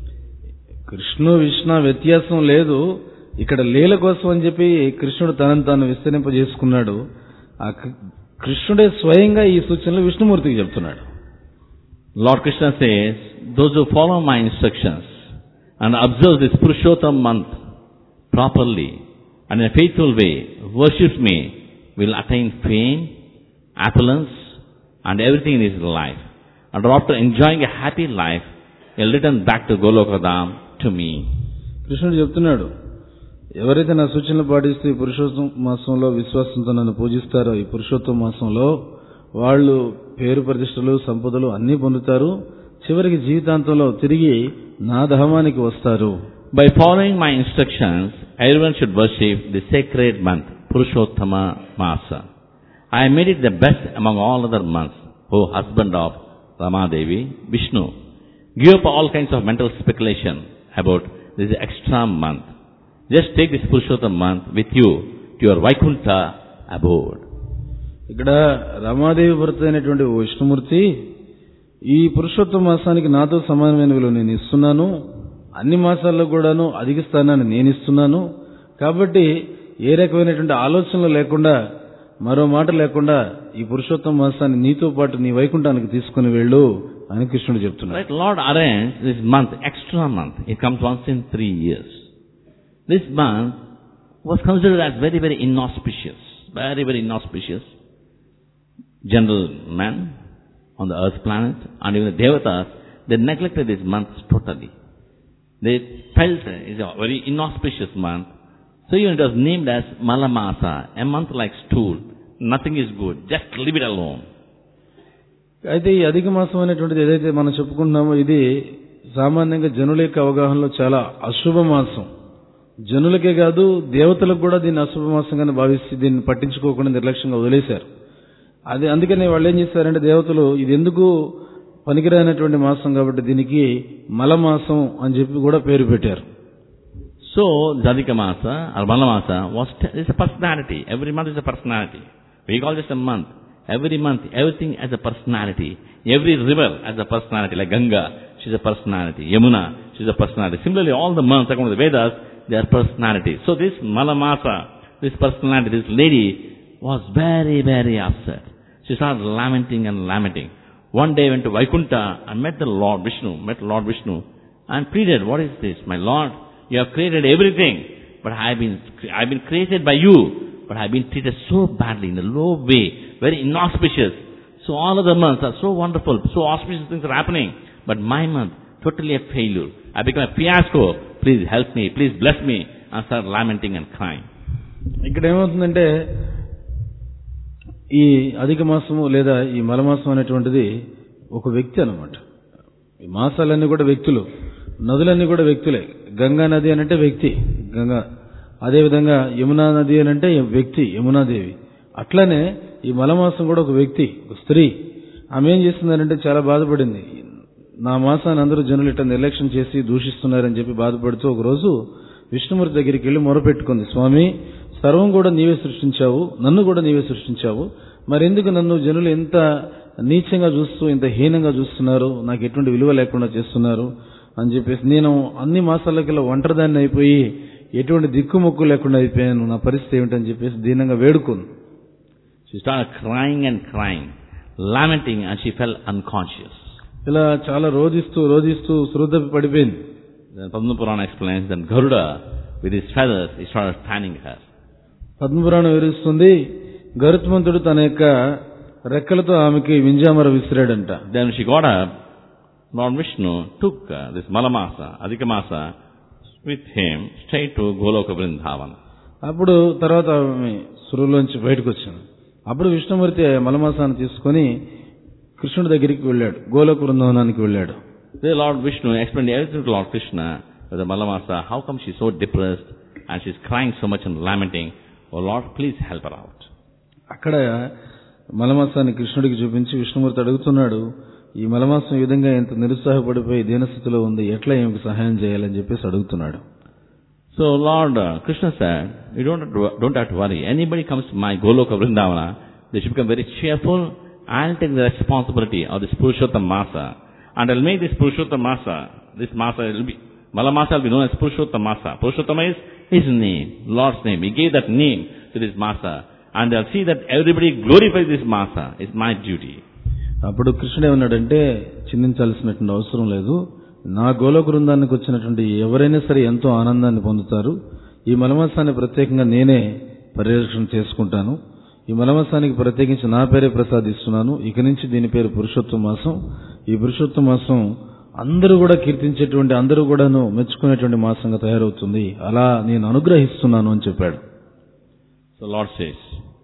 Krishna Vishnu వ్యత్యాసం లేదు. ఇక్కడ లీల కోసం అని చెప్పి కృష్ణుడు తనను తాను విస్తరింపజేసుకున్నాడు. ఆ కృష్ణుడే స్వయంగా ఈ సూచనలు విష్ణుమూర్తికి చెప్తున్నాడు. Lord Krishna says, those who follow my instructions and observe this Purushottam month properly and in a faithful way, worship me, will attain fame, opulence and everything in his life. And after enjoying a happy life, he'll return back to Golokadam to me. కృష్ణుడు చెప్తున్నాడు, ఎవరైతే నా సూచనలు పాటిస్తూ ఈ పురుషోత్తమ మాసంలో విశ్వాసంతో నన్ను పూజిస్తారో ఈ పురుషోత్తమ మాసంలో వాళ్ళు పేరు ప్రతిష్టలు సంపదలు అన్నీ పొందుతారు. చివరికి జీవితాంతంలో తిరిగి నా ధామానికి వస్తారు. By following my instructions, everyone should worship the sacred month, Purushottama Masa. I made it the best among all other months, O husband of Ramadevi, Vishnu. Give up all kinds of mental speculation about this extra month. Just take this Purushottam month with you to your Vaikuntha abode. ఇక్కడ రమాదేవి భర్త అయినటువంటి ఓ విష్ణుమూర్తి, ఈ పురుషోత్తమ మాసానికి నాతో సమానమైన విలువ నేను ఇస్తున్నాను. అన్ని మాసాల్లో కూడాను అధిక స్థానాన్ని నేను ఇస్తున్నాను. కాబట్టి ఏ రకమైనటువంటి ఆలోచనలు లేకుండా, మరో మాట లేకుండా ఈ పురుషోత్తమ మాసాన్ని నీతో పాటు నీ వైకుంఠానికి తీసుకుని వెళ్ళు అని కృష్ణుడు చెప్తున్నాడు. Right, Lord arranged this month, extra month. It comes once in three years. This month was considered as very, very inauspicious. Very, very inauspicious. General man on the earth planet and even the Devatas, they neglected this month totally. They felt it is a very inauspicious month. So even it was named as Malamasa, a month like stool. Nothing is good. Just leave it alone. అయితే ఈ అధిక మాసం అనేటువంటిది ఏదైతే మనం చెప్పుకుంటున్నామో ఇది సామాన్యంగా జనుల యొక్క అవగాహనలో చాలా అశుభ మాసం. జనులకే కాదు దేవతలకు కూడా దీన్ని అశుభ మాసంగానే భావిస్తే దీన్ని పట్టించుకోకుండా నిర్లక్ష్యంగా వదిలేశారు. అది అందుకనే వాళ్ళు ఏం చేశారంటే దేవతలు ఇది ఎందుకు పనికిరానటువంటి మాసం కాబట్టి దీనికి మలమాసం అని చెప్పి కూడా పేరు పెట్టారు. So Jadika Masa or Malamasa was is a personality. Every month is a personality. We call this a month. Every month, everything has a personality. Every river has a personality. Like Ganga, she's a personality. Yamuna, she's a personality. Similarly, all the months according to the Vedas, they are personalities. So this Malamasa, this personality, this lady was very, very upset. She started lamenting and lamenting. One day went to Vaikuntha and met the Lord Vishnu, met Lord Vishnu and pleaded, what is this? My Lord, you have created everything, but I have been, I have been created by you, but I have been treated so badly, in a low way, very inauspicious. So all of the months are so wonderful, so auspicious things are happening, but my month, totally a failure. I become a fiasco. Please help me, please bless me, and start lamenting and crying. ఇక్కడ ఏమవుతుందంటే ఈ అధిక మాసము లేదా ఈ మలమాసం అనేటువంటిది ఒక వ్యక్తి అన్నమాట. ఈ మాసాలన్నీ కూడా వ్యక్తులు, నదులన్నీ కూడా వ్యక్తులే. గంగా నది అనంటే వ్యక్తి గంగా, అదేవిధంగా యమునా నది అనంటే వ్యక్తి యమునాదేవి. అట్లానే ఈ మలమాసం కూడా ఒక వ్యక్తి, ఒక స్త్రీ. ఆమె ఏం చేస్తుందంటే చాలా బాధపడింది. నా మాసాన్ని అందరూ జనులు ఇట్లా నిర్లక్ష్యం చేసి దూషిస్తున్నారని చెప్పి బాధపడుతూ ఒకరోజు విష్ణుమూర్తి దగ్గరికి వెళ్లి మొరపెట్టుకుంది. స్వామి, సర్వం కూడా నీవే సృష్టించావు, నన్ను కూడా నీవే సృష్టించావు, మరెందుకు నన్ను జనులు ఎంత నీచంగా చూస్తూ ఇంత హీనంగా చూస్తున్నారు, నాకు ఎటువంటి విలువ లేకుండా చేస్తున్నారు అని చెప్పేసి, నేను అన్ని మాసాలకెల్లా ఒంటరిదాన్ని అయిపోయి ఎటువంటి దిక్కుమొక్కు లేకుండా అయిపోయాను, నా పరిస్థితి ఏమిటని చెప్పేసి దీనంగా వేడుకుంది. She started crying and crying, lamenting, and she fell unconscious. ఇలా చాలా రోధిస్తూ రోధిస్తూ శృద్ధపి పడిపోయింది. Then Padma Purana explains that Garuda, with his feathers, he started fanning her. Padma Purana వివరిస్తుంది, గరుత్మంతుడు తన యొక్క రెక్కలతో ఆమెకి వింజామర విసిరాడంట. Then she got up. Lord Vishnu took uh, this Malamasa, Adhikamasa, with him straight to Goloka Vrindavana. అప్పుడు తర్వాత ఆమె సురులోంచి బయటకు వచ్చింది. అప్పుడు విష్ణుమూర్తి మలమాసాన్ని తీసుకుని కృష్ణుడి దగ్గరికి వెళ్ళాడు, గోలోక బృందావనానికి వెళ్ళాడు. The Lord Vishnu explained everything to Lord Krishna with the Malamasa. How come she's so depressed and she's crying so much and lamenting? Oh Lord, please help her out. అక్కడ మలమాసాన్ని కృష్ణుడికి చూపించి విష్ణుమూర్తి అడుగుతున్నాడు, ఈ మలమాసం ఈ విధంగా ఎంత నిరుత్సాహపడిపోయి దీనస్థితిలో ఉంది, ఎట్లా ఏమికి సహాయం చేయాలని చెప్పేసి అడుగుతున్నాడు. So Lord uh, Krishna said, you don't have, to, don't have to worry. Anybody comes to my Goloka Vrindavana, they should become very cheerful. I'll take the responsibility of this Purushottam Masa. And I'll make this Purushottam Masa, this Masa will be, Malamasa will be known as Purushottam Masa. Purushottama is his name, Lord's name. He gave that name to this Masa. And I'll see that everybody glorifies this Masa. It's my duty. అప్పుడు కృష్ణుడు ఏమన్నాడంటే, చింతించాల్సినటువంటి అవసరం లేదు, నా గోలోక బృందానికి వచ్చినటువంటి ఎవరైనా సరే ఎంతో ఆనందాన్ని పొందుతారు. ఈ మలమాసాన్ని ప్రత్యేకంగా నేనే పరిరక్షణ చేసుకుంటాను. ఈ మలమాసానికి ప్రత్యేకించి నా పేరే ప్రసాదిస్తున్నాను. ఇక నుంచి దీని పేరు పురుషోత్తమ మాసం. ఈ పురుషోత్తమ మాసం అందరూ కూడా కీర్తించేటువంటి, అందరూ కూడాను మెచ్చుకునేటువంటి మాసంగా తయారవుతుంది. అలా నేను అనుగ్రహిస్తున్నాను అని చెప్పాడు. So Lord says,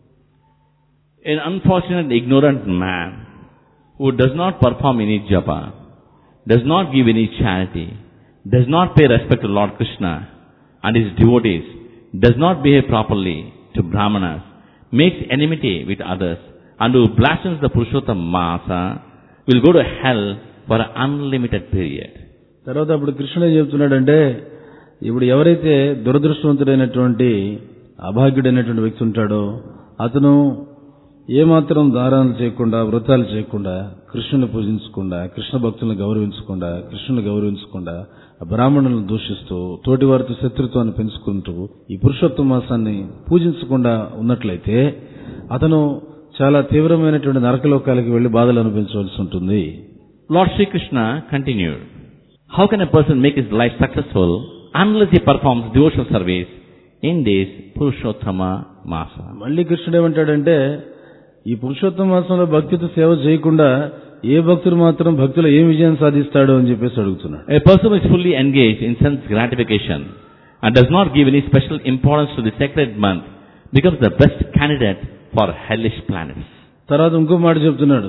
an unfortunate ignorant man who does not perform any japa, does not give any charity, does not pay respect to Lord Krishna and his devotees, does not behave properly to Brahmanas, makes enmity with others, and who blasphemes the Purushottam Masa, will go to hell for an unlimited period. తర్వాత అప్పుడు కృష్ణుడు చెప్తున్నాడంటే, ఇప్పుడు ఎవరైతే దురదృష్టవంతుడైనటువంటి అభాగ్యుడైనటువంటి వ్యక్తి ఉంటాడో, అతను ఏమాత్రం దారాలు చేయకుండా, వ్రతాలు చేయకుండా, కృష్ణుని పూజించకుండా, కృష్ణ భక్తులను గౌరవించకుండా, కృష్ణుని గౌరవించకుండా, బ్రాహ్మణులను దూషిస్తూ, తోటి వారితో శత్రుత్వాన్ని పెంచుకుంటూ, ఈ పురుషోత్తమ మాసాన్ని పూజించకుండా ఉన్నట్లయితే అతను చాలా తీవ్రమైనటువంటి నరకలోకాలకి వెళ్లి బాధలు అనుభవించవలసి ఉంటుంది. Lord Sri Krishna continued, how can a person make his life successful unless he performs devotional service in this Purushottama Masa? మళ్ళీ కృష్ణుడు ఏమంటాడంటే, ఈ పురుషోత్తమ మాసంలో భక్తితో సేవ చేయకుండా ఏ భక్తుడు మాత్రం భక్తులు ఏం విజయం సాధిస్తాడో అని చెప్పేసి అడుగుతున్నాడు. A person who is fully engaged in sense gratification and does not give any special importance to the sacred month becomes the best candidate for hellish planets. తర్వాత ఇంకో మాట చెప్తున్నాడు,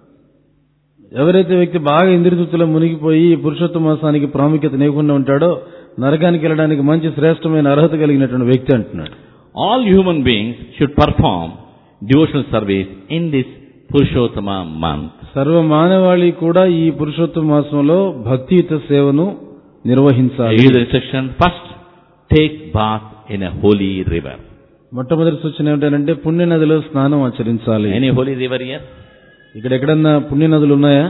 ఎవరైతే వ్యక్తి బాగా ఇంద్రియతృప్తిలో మునిగిపోయి ఈ పురుషోత్తమ మాసానికి ప్రాముఖ్యత ఇవ్వకుండా ఉంటాడో నరకానికి వెళ్ళడానికి మంచి శ్రేష్టమైన అర్హత కలిగినటువంటి వ్యక్తి అంటున్నాడు. All human beings should perform devotional service in this Purushottama month. సర్వ మానవాళి కూడా ఈ పురుషోత్తమ మాసంలో భక్తియుత సేవను నిర్వహించాలి. Here is the instruction, first take bath in a holy river. మొట్టమొదటి సూచన ఏమిటంటే పుణ్య నదిలో స్నానం ఆచరించాలి. Any holy river here? ఇక్కడ ఎక్కడన్నా పుణ్య నదులు ఉన్నాయా?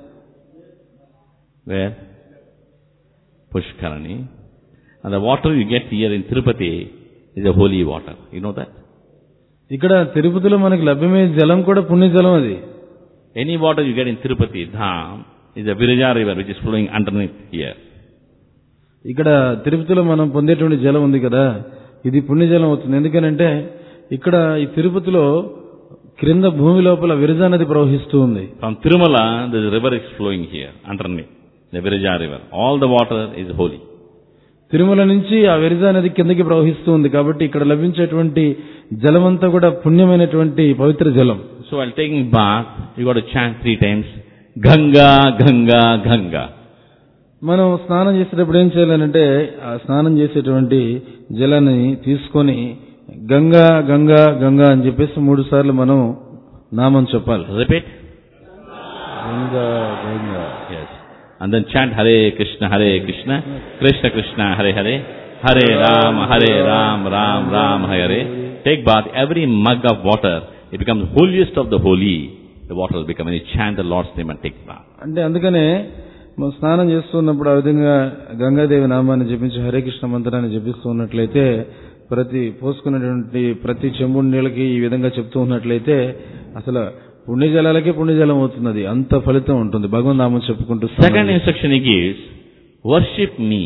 Where? Pushkarani. And the water you get here in Tirupati is a holy water. You know that? ఇక్కడ తిరుపతిలో మనకి లభ్యమయ్యే జలం కూడా పుణ్య జలం. అది any water you get in Tirupati Dham is a Viraja river which is flowing underneath here. ఇక్కడ తిరుపతిలో మనం పొందేటువంటి జలం ఉంది కదా, ఇది పుణ్య జలం అవుతుంది. ఎందుకనంటే ఇక్కడ ఈ తిరుపతిలో క్రింద భూమి లోపల విరజా నది ప్రవహిస్తూ ఉంది. From Tirumala the river is flowing here underneath, the Viraja river. All the water is holy. Tirumala నుంచి ఆ విరజా నది కిందకి ప్రవహిస్తూ ఉంది కాబట్టి ఇక్కడ లభించేటువంటి జలమంతా కూడా పుణ్యమైనటువంటి పవిత్ర జలం. So while taking bath you got to chant three times Ganga Ganga Ganga. మనం స్నానం చేసేటప్పుడు ఏం చేయాలంటే ఆ స్నానం చేసేటువంటి జలాన్ని తీసుకొని గంగా గంగా గంగా అని చెప్పేసి మూడు సార్లు మనం నామం చెప్పాలి. Repeat. Ganga Ganga. Yes. And then chant Hare Krishna, Hare Krishna, Krishna Krishna, Hare Hare, Hare Ram, Hare Ram, Ram Ram, Hare Hare. Take bath, every mug of water, it becomes holiest of the holy. The water will become, and you chant the Lord's name and take bath. అంటే అందుకనే మనం స్నానం చేస్తున్నప్పుడు ఆ విధంగా గంగాదేవి నామాన్ని జపించి హరే కృష్ణ మంత్రాన్ని జపిస్తూ ఉన్నట్లయితే, ప్రతి పోసుకున్నటువంటి ప్రతి చెంబుడు నీళ్ళకి ఈ విధంగా చెప్తూ ఉన్నట్లయితే అసలు పుణ్యజలాలకే పుణ్యజలం అవుతున్నది. అంత ఫలితం ఉంటుంది భగవన్ నామం చెప్పుకుంటూ. Second instruction he gives, worship me.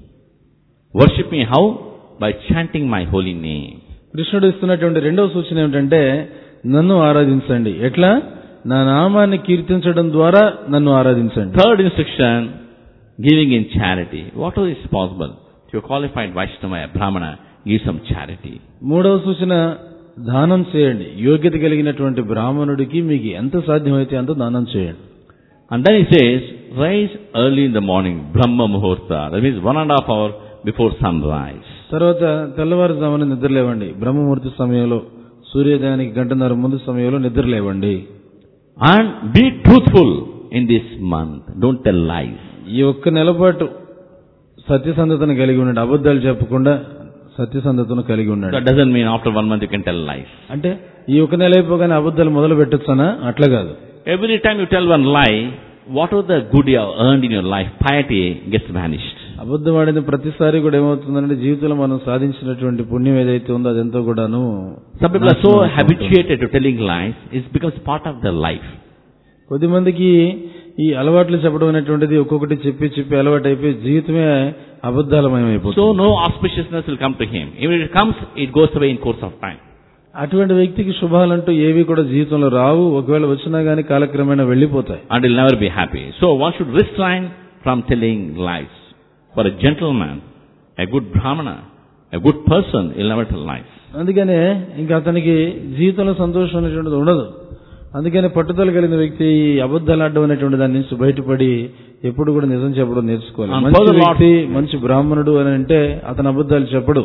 Worship me how? By chanting my holy name. కృష్ణుడు ఇస్తున్నటువంటి రెండవ సూచన ఏమిటంటే, నన్ను ఆరాధించండి. ఎట్లా? నా నామాన్ని కీర్తించడం ద్వారా నన్ను ఆరాధించండి. Third instruction, giving in charity. Whatever is possible. If you are qualified Vaishnava, Brahmana, give some charity. మూడవ సూచన, దానం చేయండి. యోగ్యత కలిగినటువంటి బ్రాహ్మణుడికి మీకు ఎంత సాధ్యమైతే అంత దానం చేయండి. And then he says, rise early in the morning, Brahma Muhurta. That means one and a half hour before sunrise. తర్వాత తెల్లవారుజామున నిద్రలేవండి. బ్రహ్మముహూర్త సమయంలో, సూర్యోదయానికి గంటన్నర ముందు సమయంలో నిద్రలేవండి. And be truthful in this month. Don't tell lies. ఈ ఒక్క నెలపాటు సత్యసంధతను కలిగి ఉండండి. అబద్ధాలు చెప్పకుండా సత్యసంధతను కలిగి ఉండండి. That doesn't mean after one month you can tell lies. అంటే ఈ ఒక నెల అయిపోగానే అబద్ధాలు మొదలు పెట్టొచ్చనా? అట్లా కాదు. Every time you tell one lie, whatever the good you have earned in your life, piety gets vanished. అబద్ధం ఆడిన ప్రతిసారి కూడా ఏమవుతుందంటే జీవితంలో మనం సాధించినటువంటి పుణ్యం ఏదైతే ఉందో అదంతా కూడాను. Some people are so habituated to telling lies, it becomes part of their life. కొద్దిమందికి ఈ అలవాట్లు చెప్పడం అనేటువంటిది ఒక్కొక్కటి చెప్పి చెప్పి అలవాటు అయిపోయి జీవితమే అబద్ధాలమయం అయిపోతుంది. So no auspiciousness will come to him. Even if it comes, it goes away in course of time. అటువంటి వ్యక్తికి శుభాలంటూ ఏవి కూడా జీవితంలో రావు. ఒకవేళ వచ్చినా గానీ కాలక్రమేణా వెళ్లిపోతాయి. And will never be happy. So one should restrain from telling lies. For a gentleman, a good brahmana, a good person, he'll never tell lies. అందుకనే ఇంకా అతనికి జీవితంలో సంతోషం అనేటువంటిది ఉండదు. అందుకని పట్టుదల కలిగిన వ్యక్తి ఈ అబద్ధాలు ఆడడం అనేటువంటి దాని నుంచి బయటపడి ఎప్పుడు కూడా నిజం చెప్పడం నేర్చుకోవాలి. మంచి వ్యక్తి, మంచి బ్రాహ్మణుడు అని అంటే అతను అబద్ధాలు చెప్పడు.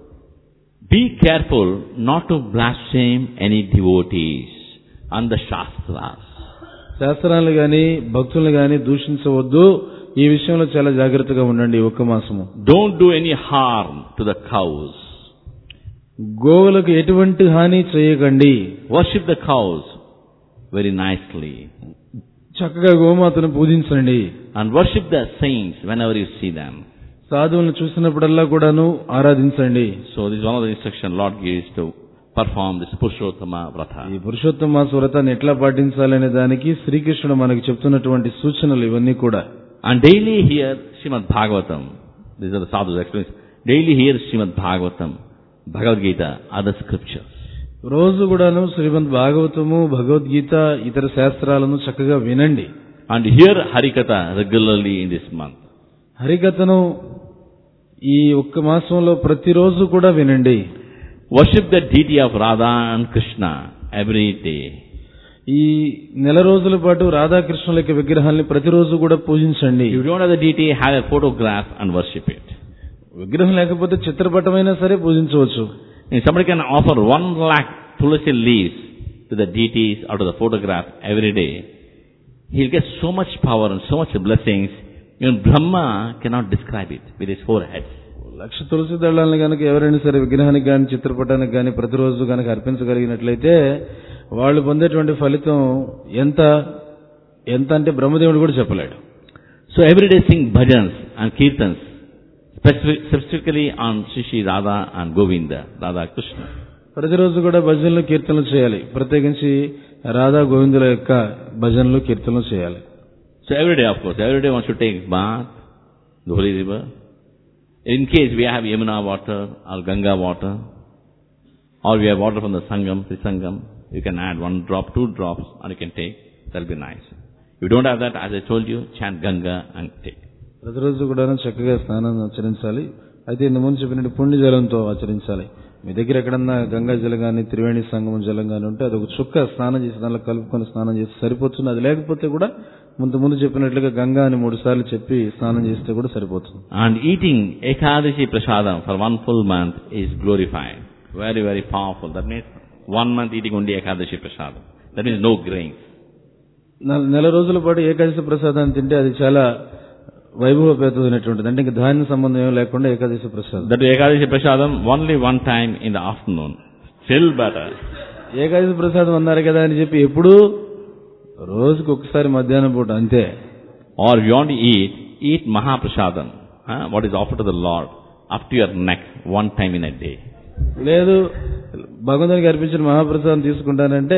Be careful not to blaspheme any devotees and the Shastras. శాస్త్రాలను గాని భక్తులను గాని దూషించవద్దు. ఈ విషయంలో చాలా జాగ్రత్తగా ఉండండి. ఒక్క మాసము. Don't do any harm to the cows. గోవులకు ఎటువంటి హాని చేయకండి. Worship the cows very nicely. చక్కగా గోమాతను పూజించండి. And worship the saints whenever you see them. సాధువులను చూసినప్పుడల్లా కూడాను ఆరాధించండి. So this is one of the instructions Lord gives to perform this Purushottama Vrata. ఈ పురుషోత్తమ మాస వ్రతాన్ని ఎట్లా పాటించాలనే దానికి శ్రీకృష్ణుడు మనకు చెప్తున్నటువంటి సూచనలు ఇవన్నీ కూడా. And daily hear Srimad Bhagavatam. These are the sadhus' experience. Daily hear Srimad Bhagavatam, Bhagavad Gita, other scriptures. రోజు కూడాను శ్రీమద్ భాగవతము, భగవద్గీత, ఇతర శాస్త్రాలను చక్కగా వినండి. And hear Harikatha regularly in this month. హరికథను ఈ ఒక్క మాసంలో ప్రతిరోజు కూడా వినండి. Worship the deity of Radha and Krishna every day. ఈ నెల రోజుల పాటు రాధాకృష్ణుల యొక్క విగ్రహాల్ని ప్రతిరోజు కూడా పూజించండి. If you don't have the deity, have a photograph and worship it. విగ్రహం లేకపోతే చిత్రపటమైనా సరే పూజించవచ్చు. And somebody can offer one lakh tulsi leaves to the deities or to the photograph every day. He'll get so much power and so much blessings. Even Brahma cannot describe it with his four heads. లక్ష తులసి దళాలను కనుక ఎవరైనా సరే విగ్రహానికి కానీ చిత్రపటానికి కానీ ప్రతిరోజు కనుక అర్పించగలిగినట్లయితే వాళ్ళు పొందేటువంటి ఫలితం ఎంత ఎంత అంటే బ్రహ్మదేవుడు కూడా చెప్పలేడు. So every day sing bhajans and kirtans, specifically on Shri Shri Radha and Govinda, Radha Krishna. ప్రతిరోజు కూడా భజనలు కీర్తనలు చేయాలి. ప్రత్యేకించి రాధా గోవిందుల యొక్క భజనలు కీర్తనలు చేయాలి. So every day, of course, every day one should take bath, the holy river. In case we have Yamuna water or Ganga water, or we have water from the Sangam, Sangam, you can add one drop, two drops, and you can take. That'll be nice. If you don't have that, as I told you, chant Ganga and take. ప్రతిరోజు కూడా చక్కగా స్నానం ఆచరించాలి. అయితే ఇంత ముందు చెప్పినట్టు పుణ్య జలంతో ఆచరించాలి. మీ దగ్గర ఎక్కడన్నా గంగా జలం కానీ త్రివేణి సంగమం జలం కానీ ఉంటే అది ఒక చుక్క స్నానం చేసి దానిలో కలుపుకొని స్నానం చేసి సరిపోతుంది. అది లేకపోతే కూడా ముందు ముందు చెప్పినట్లుగా గంగా అని మూడు సార్లు చెప్పి స్నానం చేస్తే కూడా సరిపోతుంది. And eating Ekadashi Prasadam for one full month is glorified. Very, very powerful. That means one month eating only Ekadashi Prasadam. That means no grains. నెల రోజుల పాటు ఏకాదశి ప్రసాదాన్ని తింటే అది చాలా వైభవపేతమైనటువంటిది, అంటే ఇంకా ధాన్య సంబంధం ఏం లేకుండా ఏకాదశి ప్రసాదం. That Ekadashi Prasadam only one time in the afternoon. Still better. Ekadashi ప్రసాదం అన్నారు కదా అని చెప్పి ఎప్పుడు రోజుకు ఒకసారి మధ్యాహ్నం పూట అంతే. Or you want to eat, eat Mahaprasadam. Huh? What is offered to the Lord up to your neck one time in a day. లేదు భగవంతునికి అర్పించిన మహాప్రసాదం తీసుకుంటానంటే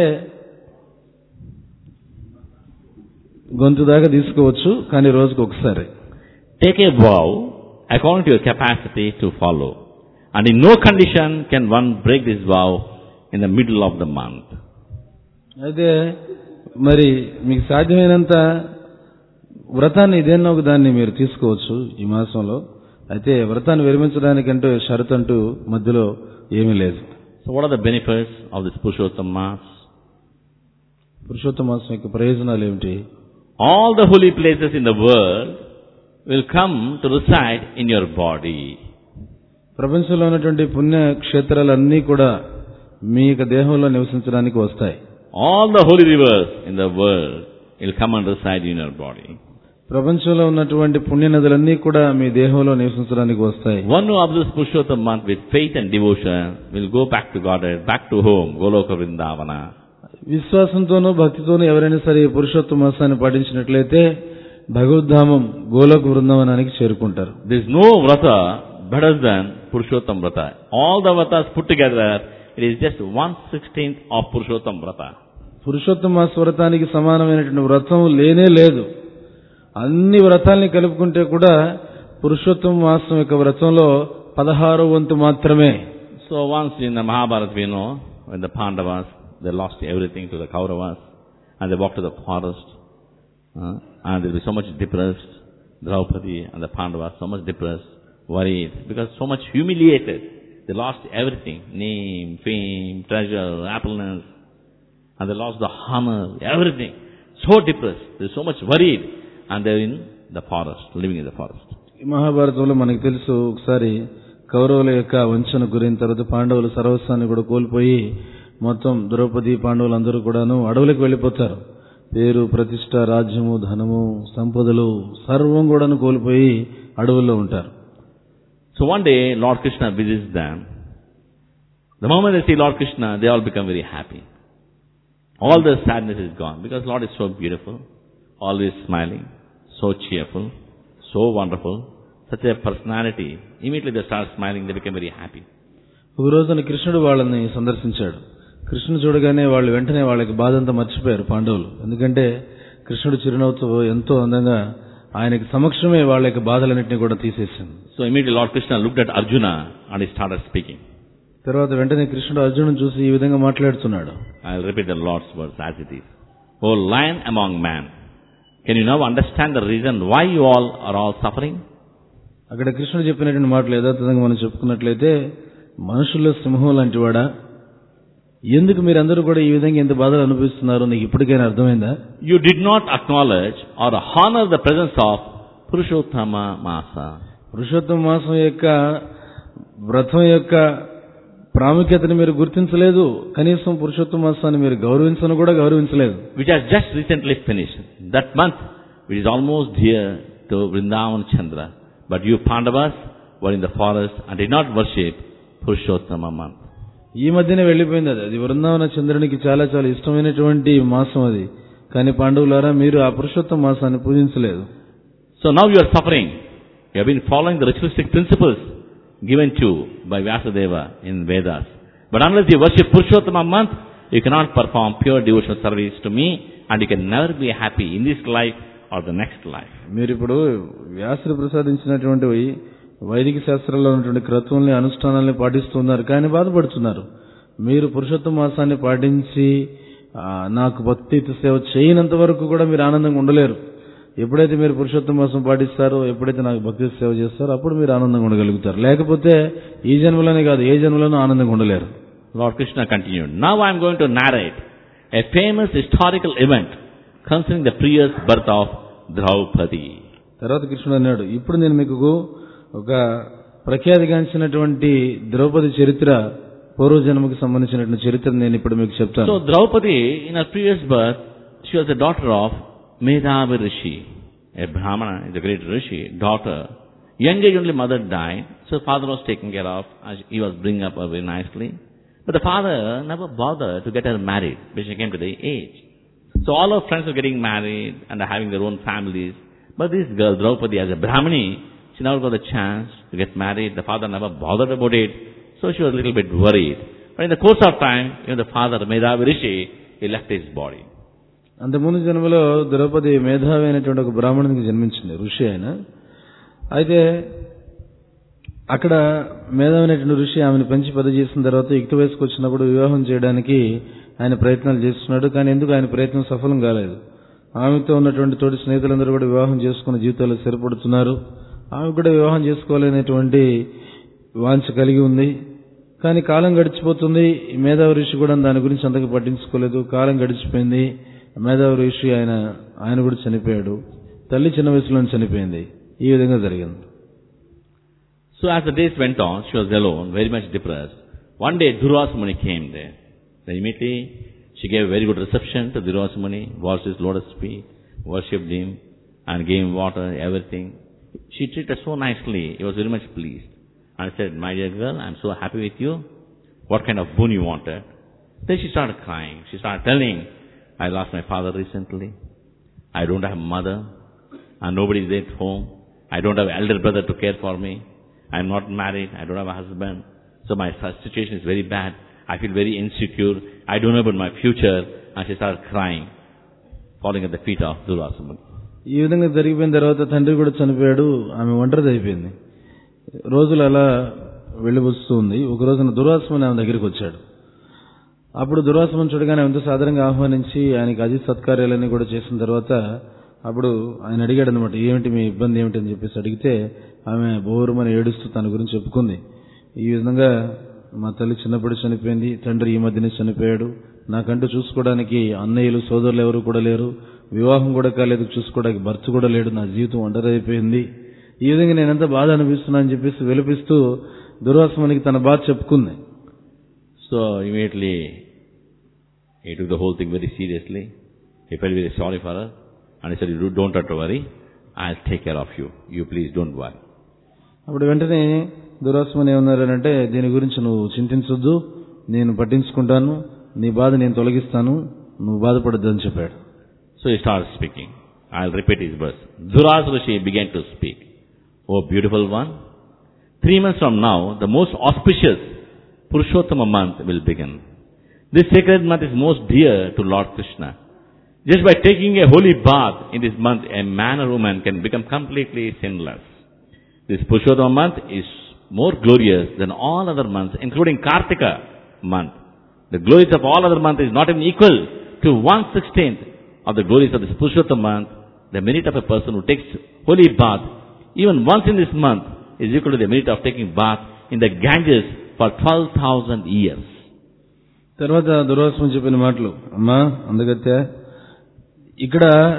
గొంతు దాకా తీసుకోవచ్చు, కానీ రోజుకు ఒకసారి. Take a vow according to your capacity to follow. And in no condition can one break this vow in the middle of the month. అయితే మరి మీకు సాధ్యమైనంత వ్రతాన్ని ఇదేనా ఒక దాన్ని మీరు తీసుకోవచ్చు ఈ మాసంలో. అయితే వ్రతాన్ని విరమించడానికంటూ షరతు అంటూ మధ్యలో ఏమీ లేదు. So what are the benefits of this Purushottam Mass? Purushottama మాసం యొక్క ప్రయోజనాలు ఏమిటి? All the holy places in the world will come to reside in your body. ప్రపంచంలో ఉన్నటువంటి పుణ్య క్షేత్రాలన్నీ కూడా మీ యొక్క దేహంలో నివసించడానికి వస్తాయి. All the holy rivers in the world will come and reside in your body. ప్రపంచంలో ఉన్నటువంటి పుణ్య నదులన్నీ కూడా మీ దేహంలో నివసించడానికి వస్తాయి. One who observes Purushottam month with faith and devotion will go back to Godhead, back to home, Goloka Vrindavana. విశ్వాసంతోనూ భక్తితోనూ ఎవరైనా సరే పురుషోత్తమ మాసాన్ని పాటించినట్లయితే భగవద్ధామం గోలోక బృందావనానికి చేరుకుంటారు. There is no vrata better than Purushottam vrata. All the vratas put together, it is just one sixteenth of Purushottam vrata. Purushottama మాస వ్రతానికి సమానమైనటువంటి వ్రతం లేనే లేదు. అన్ని వ్రతాల్ని కలుపుకుంటే కూడా పురుషోత్తమ మాసం యొక్క వ్రతంలో పదహారో వంతు మాత్రమే. So once in the Mahabharata we know, when the Pandavas, they lost everything to the Kauravas and they walked to the forest uh, and they were so much depressed, Draupadi and the Pandavas so much depressed, worried, because so much humiliated. They lost everything, name, fame, treasure, happiness, and they lost the honor, everything. So depressed, they were so much worried, and they were in the forest, living in the forest. మహాభారతంలో మనకు తెలుసు, ఒకసారి కౌరవుల యొక్క వంచన గురైన తర్వాత పాండవులు సర్వస్వాన్ని కూడా కోల్పోయి మొత్తం ద్రౌపది పాండవులు అందరూ కూడాను అడవులకు వెళ్ళిపోతారు. పేరు, ప్రతిష్ట, రాజ్యము, ధనము, సంపదలు సర్వం కూడాను కోల్పోయి అడవుల్లో ఉంటారు. So one day Lord Krishna visits them. The moment they see Lord Krishna, they all become very happy. All their sadness is gone because Lord is so beautiful, always smiling, so cheerful, so wonderful, such a personality. Immediately they start smiling, they become very happy. ఒక రోజున కృష్ణుడు వాళ్ళని సందర్శించాడు. కృష్ణుడు చూడగానే వాళ్ళు వెంటనే వాళ్ళకి బాధ అంతా మర్చిపోయారు పాండవులు. ఎందుకంటే కృష్ణుడు చిరునవ్వుతో ఎంతో అందంగా ఆయనకి సమక్షమే వాళ్ళ యొక్క బాధలన్నింటినీ కూడా తీసేసింది. So immediately Lord Krishna looked at Arjuna and he started speaking. తర్వాత వెంటనే కృష్ణుడు అర్జునుని చూసి ఈ విధంగా మాట్లాడుతున్నాడు. I'll repeat the Lord's words as it is. O lion among men, can you now understand the reason why you all are all suffering? అక్కడ కృష్ణుడు చెప్పినటువంటి మాటలు యథాతథంగా మనం చెప్పుకున్నట్లయితే, మనుషుల్లో సింహం లాంటి వాడా, ఎందుకు మీరందరూ కూడా ఈ విధంగా ఎంత బాధలు అనుభవిస్తున్నారో నీకు ఇప్పటికైనా అర్థమైందా? You did not acknowledge or honor the presence of Purushottama Masa. Purushottama మాసం యొక్క వ్రతం యొక్క ప్రాముఖ్యతను మీరు గుర్తించలేదు. కనీసం పురుషోత్తమ మాసాన్ని మీరు గౌరవించను కూడా గౌరవించలేదు. Which has just recently finished. That month which is almost dear to Vrindavan Chandra. But you Pandavas were in the forest and did not worship Purushottama month. ఈ మధ్యనే వెళ్లిపోయింది అది. అది వృందావన చంద్రునికి చాలా చాలా ఇష్టమైనటువంటి మాసం అది. కానీ పాండవులారా, మీరు ఆ పురుషోత్తమ మాసాన్ని పూజించలేదు. So now you are suffering. You have been following the ritualistic principles given to you by Vyasadeva in Vedas. But unless you worship Purushottama month, you cannot perform pure devotional service to me and you can never be happy in this life or the next life. మీరు ఇప్పుడు వ్యాసుడు ప్రసాదించినటువంటి వైదిక శాస్త్రాల్లో ఉన్నటువంటి క్రతువుల్ని, అనుష్ఠానాల్ని పాటిస్తున్నారు, కానీ బాధపడుతున్నారు. మీరు పురుషోత్తమ మాసాన్ని పాటించి నాకు భక్తి సేవ చేయనంత వరకు కూడా మీరు ఆనందంగా ఉండలేరు. ఎప్పుడైతే మీరు పురుషోత్తమ మాసం పాటిస్తారో, ఎప్పుడైతే నాకు భక్తి సేవ చేస్తారో అప్పుడు మీరు ఆనందంగా ఉండగలుగుతారు. లేకపోతే ఈ జన్మలోనే కాదు, ఏ జన్మలోనూ ఆనందంగా ఉండలేరు. Lord Krishna continued, now I am going to narrate a famous historical event concerning the previous birth of Draupadi. తర్వాత కృష్ణుడు అన్నాడు, ఇప్పుడు నేను మీకు ఒక ప్రఖ్యాతిగాంచినటువంటి ద్రౌపది చరిత్ర, పూర్వజన్మకు సంబంధించినటువంటి చరిత్ర నేను ఇప్పుడు మీకు చెప్తాను. So Draupadi, in her previous birth, she was the daughter of Medhavi Rishi. a Brahmana, is a great Rishi, daughter, young age only mother died, so father was taken care of, as he was bringing up her very nicely. But the father never bothered to get her married when she came to the age. So all her friends were getting married and having their own families. But this girl, Draupadi, as a Brahmani, she never got the chance to get married. The father never bothered about it. So she was a little bit worried. But in the course of time, even the father, Medhavi Rishi, he left his body. అంతకుముందు జన్మలో ద్రౌపది మేధావి అయినటువంటి ఒక బ్రాహ్మణునికి జన్మించింది, ఋషి అయిన. అయితే అక్కడ మేధావి అయినటువంటి ఋషి ఆమెను పెంచి పెద్ద చేసిన తర్వాత యుక్త వయసుకు వచ్చినప్పుడు వివాహం చేయడానికి ఆయన ప్రయత్నాలు చేస్తున్నాడు. కానీ ఎందుకు ఆయన ప్రయత్నం సఫలం కాలేదు. ఆమెతో ఉన్నటువంటి తోటి స్నేహితులందరూ కూడా వివాహం చేసుకున్న జీవితాలు స్థిరపడుతున్నారు. ఆమె కూడా వివాహం చేసుకోవాలనేటువంటి వాంఛ కలిగి ఉంది. కానీ కాలం గడిచిపోతుంది. మేధావి ఋషి కూడా దాని గురించి అంతగా పట్టించుకోలేదు. కాలం గడిచిపోయింది. మేధావి ఋషి ఆయన ఆయన కూడా చనిపోయాడు. తల్లి చిన్న వయసులోనే చనిపోయింది. ఈ విధంగా జరిగింది. So as the days went on, she was alone, very much depressed. One day Durvasa Muni came there. Then immediately she gave a very good reception to Durvasa Muni, washed his lotus feet, worshipped him, and gave him water, everything. She treated so nicely. He was very much pleased. And said, "My dear girl, I am so happy with you. What kind of boon you wanted?" Then she started crying. She started telling, "I lost my father recently. I don't have a mother, and nobody is at home. I don't have an elder brother to care for me. I am not married. I don't have a husband. So my situation is very bad. I feel very insecure. I don't know about my future." And she started crying, falling at the feet of Durvasa Muni. ఈ విధంగా జరిగిపోయిన తర్వాత తండ్రి కూడా చనిపోయాడు. ఆమె ఒంటరిది అయిపోయింది. రోజులు అలా వెళ్ళిపోస్తూ ఉంది. ఒక రోజున దుర్వాస ముని ఆమె దగ్గరికి వచ్చాడు. అప్పుడు దుర్వాస ముని చూడగానే ఎంతో సాధారణంగా ఆహ్వానించి ఆయనకి అతి సత్కార్యాలన్నీ కూడా చేసిన తర్వాత అప్పుడు ఆయన అడిగాడు అనమాట, ఏమిటి మీ ఇబ్బంది ఏమిటి అని చెప్పేసి అడిగితే ఆమె బోరుమని ఏడుస్తూ తన గురించి చెప్పుకుంది. ఈ విధంగా మా తల్లి చిన్నప్పుడు చనిపోయింది, తండ్రి ఈ మధ్యనే చనిపోయాడు, నాకంటూ చూసుకోవడానికి అన్నయ్యలు సోదరులు ఎవరు కూడా లేరు, వివాహం కూడా కాలేదు, చూసుకోవడానికి భర్త కూడా లేడు, నా జీవితం ఒంటరి అయిపోయింది, ఈ విధంగా నేనెంత బాధ అనిపిస్తున్నా అని చెప్పేసి వెలిపిస్తూ దుర్వాస మునికి తన బాధ చెప్పుకుంది. So immediately he took the whole thing very seriously. He felt very sorry for her and he said, "You don't have to worry. I'll take care of you. You please don't worry." అప్పుడు వెంటనే దుర్వాస ముని ఏమన్నారంటే, దీని గురించి నువ్వు చింతించొద్దు, నేను పట్టించుకుంటాను, నీ బాధ నేను తొలగిస్తాను, నువ్వు బాధపడద్దు అని చెప్పాడు. So he started speaking. I'll repeat his verse. Durvasa Rishi began to speak. "O beautiful one, three months from now, the most auspicious Purushottama month will begin. This sacred month is most dear to Lord Krishna. Just by taking a holy bath in this month, a man or woman can become completely sinless. This Purushottama month is more glorious than all other months, including Kartika month. The glories of all other months is not even equal to one sixteenth of the glories of this Purushottama month. The merit of a person who takes holy bath even once in this month is equal to the merit of taking bath in the Ganges for twelve thousand years." తర్వాత దుర్వాసము చెప్పిన మాటలు, అమ్మా అందుగత్య, ఇక్కడ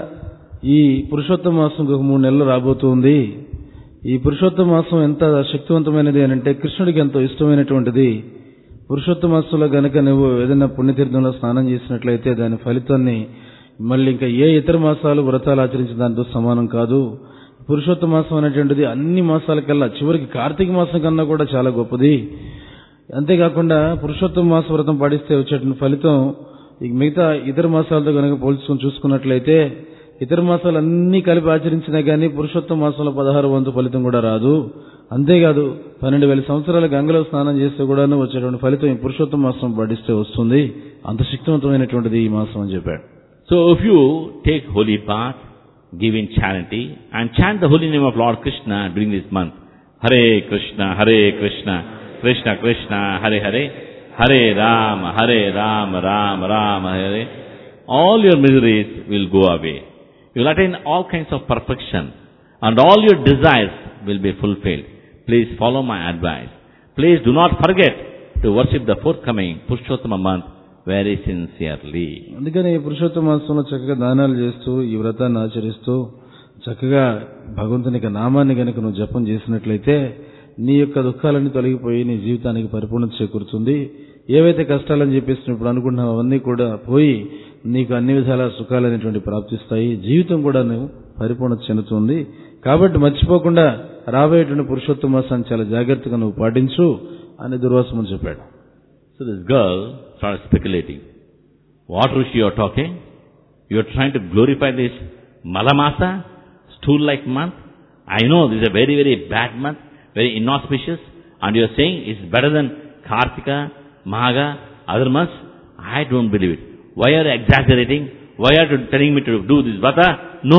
ఈ పురుషోత్తమ మాసం ఒక మూడు నెలలు రాబోతుంది. ఈ పురుషోత్తమ మాసం ఎంత శక్తివంతమైనది అని అంటే కృష్ణుడికి ఎంతో ఇష్టమైనటువంటిది. పురుషోత్తమ మాసంలో గనక నువ్వు ఏదైనా పుణ్యతీర్థంలో స్నానం చేసినట్లయితే దాని ఫలితాన్ని మళ్ళీ ఇంకా ఏ ఇతర మాసాలు వ్రతాలు ఆచరించిన దాంతో సమానం కాదు. పురుషోత్తమ మాసం అనేటువంటిది అన్ని మాసాల కల్లా చివరికి కార్తీక మాసం కన్నా కూడా చాలా గొప్పది. అంతేకాకుండా పురుషోత్తమ మాస వ్రతం పాటిస్తే వచ్చేటువంటి ఫలితం ఈ మిగతా ఇతర మాసాలతో కనుక పోల్చుకొని చూసుకున్నట్లయితే ఇతర మాసాలు అన్ని కలిపి ఆచరించినా కానీ పురుషోత్తమ మాసంలో పదహారు వంతు ఫలితం కూడా రాదు. అంతేకాదు పన్నెండు వేల సంవత్సరాల గంగలో స్నానం చేస్తే కూడా వచ్చేటువంటి ఫలితం ఈ పురుషోత్తమ మాసం పాటిస్తే వస్తుంది. అంత శక్తివంతమైనటువంటిది ఈ మాసం అని చెప్పాడు. So if you take holy bath, give in charity and chant the holy name of Lord Krishna during this month, Hare Krishna, Hare Krishna, Krishna Krishna, Hare Hare, Hare Rama, Hare Rama, Rama Rama, Hare, all your miseries will go away. You will attain all kinds of perfection and all your desires will be fulfilled. Please follow my advice. Please do not forget to worship the forthcoming Purushottama month very sincerely. అందుకని ఈ పురుషోత్తమ మాసంలో చక్కగా దానాలు చేస్తూ ఈ వ్రతాన్ని ఆచరిస్తూ చక్కగా భగవంతునికి నామాన్ని గనుక నువ్వు జపం చేసినట్లయితే నీ యొక్క దుఃఖాలన్నీ తొలగిపోయి నీ జీవితానికి పరిపూర్ణత చేకూరుతుంది. ఏవైతే కష్టాలని చెప్పేసి ఇప్పుడు అనుకుంటున్నావు అవన్నీ కూడా పోయి నీకు అన్ని విధాల సుఖాలనేటువంటి ప్రాప్తిస్తాయి. జీవితం కూడా నువ్వు పరిపూర్ణత చెందుతుంది. కాబట్టి మర్చిపోకుండా రాబోయేటువంటి పురుషోత్తమ మాసాన్ని చాలా జాగ్రత్తగా నువ్వు పాటించు అని దుర్వాసముని చెప్పాడు. So this girl started speculating. What Rishi you are talking? You are trying to glorify this Malamasa, stool-like month. I know this is a very, very bad month, very inauspicious, and you are saying it's better than Kartika, Magha, other months. I don't believe it. Why are you exaggerating? Why are you telling me to do this Vrata? No.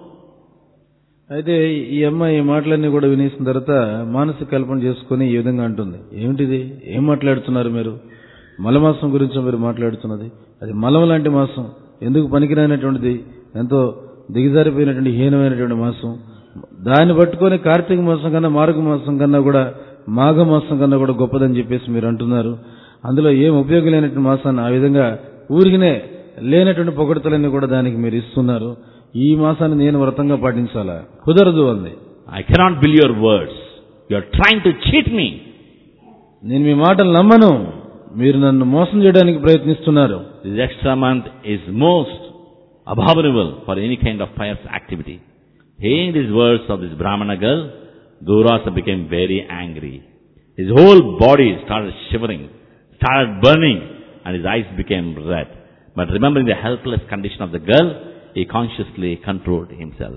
అయితే ఈ అమ్మాయి ఈ మాటలన్నీ కూడా వినేసిన తర్వాత మానసిక కల్పన చేసుకుని ఈ విధంగా అంటుంది. ఏమిటిది? ఏం మాట్లాడుతున్నారు మీరు? మలమాసం గురించి మీరు మాట్లాడుతున్నది. అది మలం లాంటి మాసం, ఎందుకు పనికిరానటువంటిది, ఎంతో దిగజారిపోయినటువంటి హీనమైనటువంటి మాసం. దాన్ని పట్టుకొని కార్తీక మాసం కన్నా మార్గ మాసం కన్నా కూడా మాఘ మాసం కన్నా కూడా గొప్పదని చెప్పేసి మీరు అంటున్నారు. అందులో ఏం ఉపయోగం లేనటువంటి మాసాన్ని ఆ విధంగా ఊరికినే లేనటువంటి పొగడతలన్నీ కూడా దానికి మీరు ఇస్తున్నారు. ఈ మాసాన్ని నేను వ్రతంగా పాటించాలా? కుదరదు అంది. I cannot believe your words. You are trying to cheat me. నేను మీ మాటలు నమ్మను, మీరు నన్ను మోసం చేయడానికి ప్రయత్నిస్తున్నారు. This extra month is most abominable for any kind of pious activity. Hearing these words of this Brahmana girl, Durvasa became very angry. His whole body started shivering, started burning, and his eyes became red. But remembering the helpless condition of the girl, he consciously controlled himself.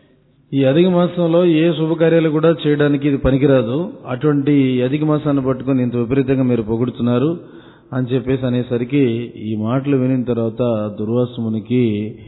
ఈ అధిక మాసంలో ఏ శుభకార్యాలు కూడా చేయడానికి ఇది పనికిరాదు. అటువంటి అధిక మాసాన్ని పట్టుకొని ఇంత విపరీతంగా మీరు పొగుడుతున్నారు అని చెప్పేసి అనేసరికి ఈ మాటలు వినిన తర్వాత దుర్వాసమునికి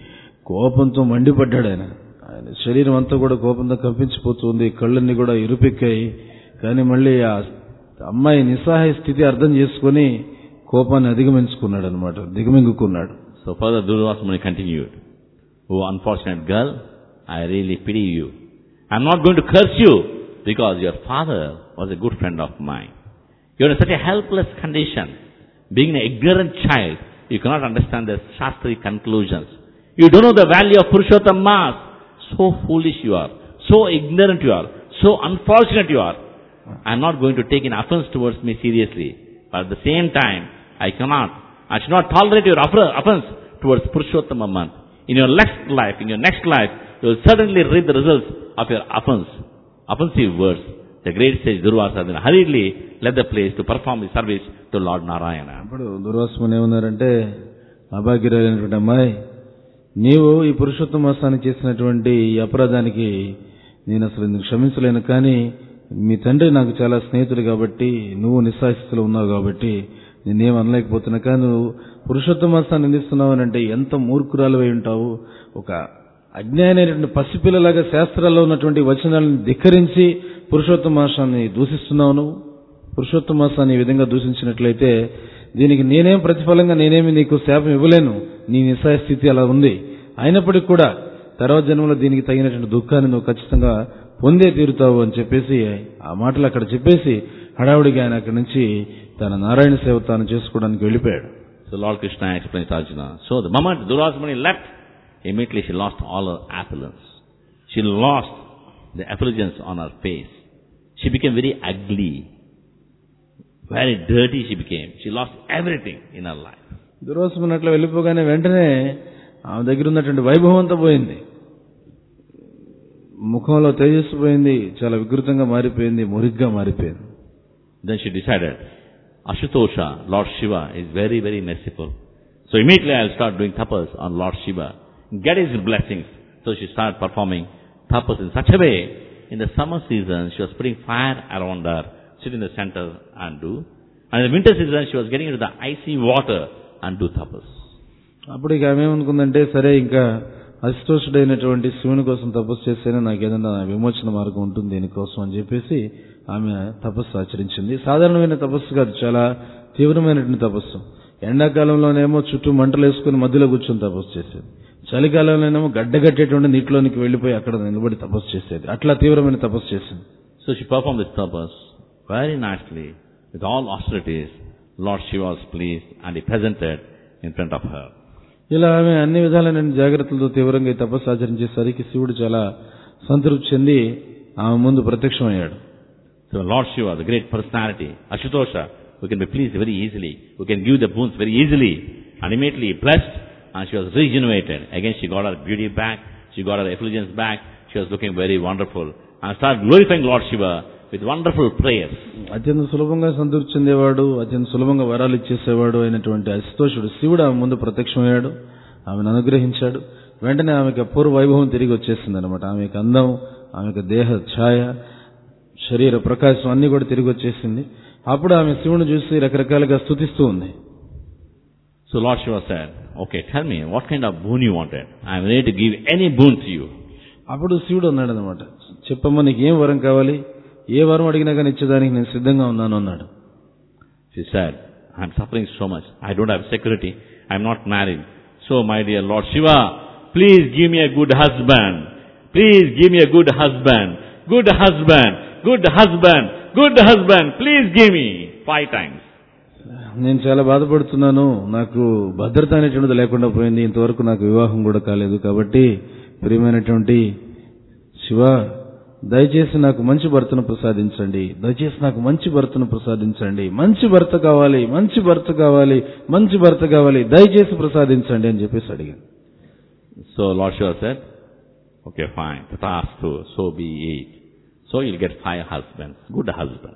కోపంతో మండిపడ్డాడు. ఆయన ఆయన శరీరం అంతా కూడా కోపంతో కంపించిపోతుంది, కళ్ళన్నీ కూడా ఇరుపెక్కాయి. కానీ మళ్ళీ ఆ అమ్మాయి నిస్సహాయ స్థితి అర్థం చేసుకుని కోపాన్ని అధిగమించుకున్నాడు అనమాట, దిగమింగుకున్నాడు. So further Durvasa Muni continued, "Oh unfortunate girl, I really pity you. I am not going to curse you because your father was a good friend of mine. You are in such a helpless condition. Being an ignorant child, you cannot understand the Shastri conclusions. You don't know the value of Purushottam Mas. So foolish you are, so ignorant you are, so unfortunate you are. I am not going to take an offense towards me seriously. But at the same time, I cannot, I should not tolerate your offense towards Purushottama month. In your next life, in your next life, you will certainly reap the results of your offense, offensive words." The great sage Durvasa then hurriedly left the place to perform his service to Lord Narayana. అప్పుడు దుర్వాసముని ఏమన్నారంటే, అభాగ్యురాలైనటువంటి అమ్మాయి, నీవు ఈ పురుషోత్తమ మాసాన్ని చేసినటువంటి ఈ అపరాధానికి నేను అసలు నిన్ను క్షమించలేను. కానీ మీ తండ్రి నాకు చాలా స్నేహితుడు కాబట్టి, నువ్వు నిస్సాయిస్థితిలో ఉన్నావు కాబట్టి నేనేం అనలేకపోతున్నా. కానీ నువ్వు పురుషోత్తమ మాసాన్ని నిందిస్తున్నావు అని అంటే ఎంత మూర్ఖురాలు అయి ఉంటావు. ఒక అజ్ఞానైనటువంటి పసిపిల్లలాగా శాస్త్రాల్లో ఉన్నటువంటి వచనాలను ధిక్కరించి పురుషోత్తమ మాసాన్ని దూషిస్తున్నావు. నువ్వు పురుషోత్తమ మాసాన్ని ఈ విధంగా దూషించినట్లయితే దీనికి నేనేం ప్రతిఫలంగా నేనేమి నీకు శాపం ఇవ్వలేను. నీ నిస్సాయ స్థితి అలా ఉంది. అయినప్పటికీ కూడా తర్వాత జన్మలో దీనికి తగినటువంటి దుఃఖాన్ని నువ్వు ఖచ్చితంగా పొందే తీరుతావు అని చెప్పేసి ఆ మాటలు అక్కడ చెప్పేసి హడావుడిగా ఆయన అక్కడి నుంచి తన నారాయణ సేవ తాను చేసుకోవడానికి వెళ్ళిపోయాడు. So Lord Krishna explains to Arjuna. So the moment Durvasa Muni left, immediately she lost all her affluence. She lost the effulgence on her face. She became very ugly. Very dirty she became. She lost everything in her life. Durvasa ముని అట్లా వెళ్ళిపోగానే వెంటనే ఆమె దగ్గర ఉన్నటువంటి వైభవం అంతా పోయింది. ముఖంలో తేజస్సు పోయింది, చాలా వికృతంగా మారిపోయింది, మురిగ్గా మారిపోయింది. Then she decided, Ashutosha, Lord Shiva, is very, very merciful. So immediately I will start doing tapas on Lord Shiva, get his blessings. So she started performing tapas in such a way. In the summer season, she was putting fire around her, sit in the center and do. And in the winter season, she was getting into the icy water and do tapas. అప్పుడు ఇక ఆమె ఏమనుకుందంటే, సరే ఇంకా అశుతోషుడైనటువంటి శివుని కోసం తపస్సు చేస్తేనే నాకు ఏదైనా విమోచన మార్గం ఉంటుంది దీనికోసం అని చెప్పేసి ఆమె తపస్సు ఆచరించింది. సాధారణమైన తపస్సు కాదు, చాలా తీవ్రమైనటువంటి తపస్సు. ఎండాకాలంలోనేమో చుట్టూ మంటలు వేసుకుని మధ్యలో కూర్చొని తపస్సు చేసేది. చలికాలంలోనేమో గడ్డగట్టేటువంటి నీటిలోనికి వెళ్లిపోయి అక్కడ నిలబడి తపస్సు చేసేది. అట్లా తీవ్రమైన తపస్సు చేసింది. So she performed this tapas very nicely with all austerities. Lord Shiva was pleased and he presented in front of her. ఇలా ఆమె అన్ని విధాలైన జాగ్రత్తలతో తీవ్రంగా తపస్సు ఆచరించేసరికి శివుడు చాలా సంతృప్తి చెంది ఆమె ముందు ప్రత్యక్షమయ్యాడు. So Lord Shiva, the great personality, Ashutosha, who can be pleased very easily, who can give the boons very easily, and immediately blessed, and she was regenerated. Again she got her beauty back, She got her effulgence back. She was looking very wonderful. And started glorifying Lord Shiva with wonderful prayers. అత్యంత సులభంగా సంతృప్తి చెందేవాడు, అత్యంత సులభంగా వరాలు ఇచ్చేసేవాడు అయినటువంటి అశుతోషుడు శివుడు ఆమె ముందు ప్రత్యక్షమయ్యాడు, ఆమెను అనుగ్రహించాడు. వెంటనే ఆమెకు పూర్వ వైభవం తిరిగి వచ్చేసింది అనమాట. ఆమెకు అందం, ఆమెకు దేహ ఛాయ, శరీర ప్రకాశం అన్ని కూడా తిరిగి వచ్చేసింది. అప్పుడు ఆమె శివుని చూసి రకరకాలుగా స్తుతిస్తూ ఉంది. So Lord Shiva said, okay, tell me, what kind of boon you wanted? I am ready to give any boon to you. అప్పుడు శివుడు అన్నాడు అనమాట, చెప్పమ్మా నీకు ఏం వరం కావాలి, ఏ వరం అడిగినా కానీ ఇచ్చేదానికి నేను సిద్ధంగా ఉన్నాను అన్నాడు. She said, I am suffering so much. I don't have security. I am not married. So my dear Lord Shiva, please give me a good husband. Please give me a good husband. Good husband. Good husband. Good husband. Please give me. Five times. నేను చాలా బాధపడుతున్నాను, నాకు భద్రత అనేటువంటిది లేకుండా పోయింది, ఇంతవరకు నాకు వివాహం కూడా కాలేదు. కాబట్టి ప్రియమైనటువంటి శివ, దయచేసి నాకు మంచి భర్తను ప్రసాదించండి, దయచేసి నాకు మంచి భర్తను ప్రసాదించండి, మంచి భర్త కావాలి, మంచి భర్త కావాలి, మంచి భర్త కావాలి, దయచేసి ప్రసాదించండి అని చెప్పేసి అడిగాను. So Lord Shiva said, okay, fine, tathastu, so be it. So you'll get five husbands, good husbands.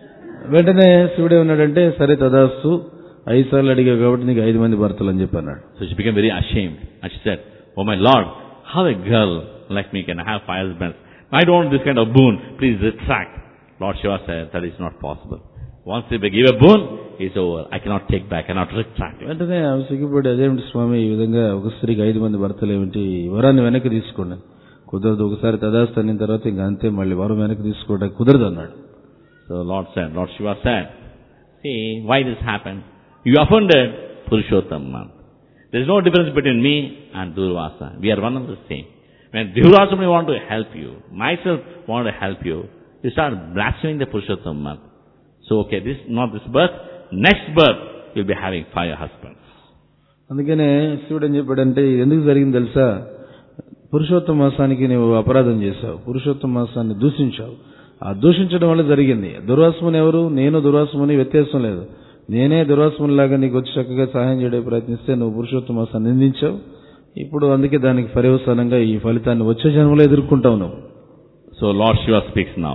వెంటనే శివుడే ఉన్నాడంటే, సరే తదాస్తు, ఐదు సార్లు అడిగావు కాబట్టి నీకు ఐదు మంది భర్తలు అని చెప్పి అన్నాడు. So she became very ashamed and she said, oh my Lord, how a girl like me can have five husbands? I don't want this kind of boon. Please retract. Lord Shiva said, that is not possible. Once they give a boon, it's over. I cannot take back, I cannot retract. వెంటనే ఆమె సిగ్గుపడి, అదేమిటి స్వామి, ఈ విధంగా ఒక స్త్రీకి ఐదు మంది భర్తలు ఏమిటి, వరాన్ని వెనక్కి తీసుకోండి. కుదరదు, ఒకసారి తదాస్తు అన్న తర్వాత ఇంకా అంతే, మళ్ళీ వరం వెనక్కి తీసుకోవడానికి కుదరదు అన్నాడు. So Lord said, Lord Shiva said, see, why this happened? You offended Purushottam. There is no difference between me and Durvasa. We are one and the same. When Durvasa want to help you, myself want to help you, you start blaspheming the Purushottam. So okay, this not this birth, next birth you'll be having five husbands. అందుకనే శివుడు ఏం చెప్పాడంటే, ఇది ఎందుకు జరిగింది తెలుసా, పురుషోత్తమ మాసానికి నువ్వు అపరాధం చేశావు, పురుషోత్తమ మాసాన్ని దూషించావు. ఆ దూషించడం వల్ల జరిగింది. దుర్వాసముని ఎవరు, నేను దుర్వాసముని వ్యత్యాసం లేదు. నేనే దుర్వాసమునిలాగా నీకు వచ్చి చక్కగా సహాయం చేయడానికి ప్రయత్నిస్తే నువ్వు పురుషోత్తమ మాసాన్ని నిందించావు. ఇప్పుడు అందుకే దానికి పర్యవసానంగా ఈ ఫలితాన్ని వచ్చే జన్మలో ఎదుర్కొంటావు నువ్వు. So Lord Shiva speaks now.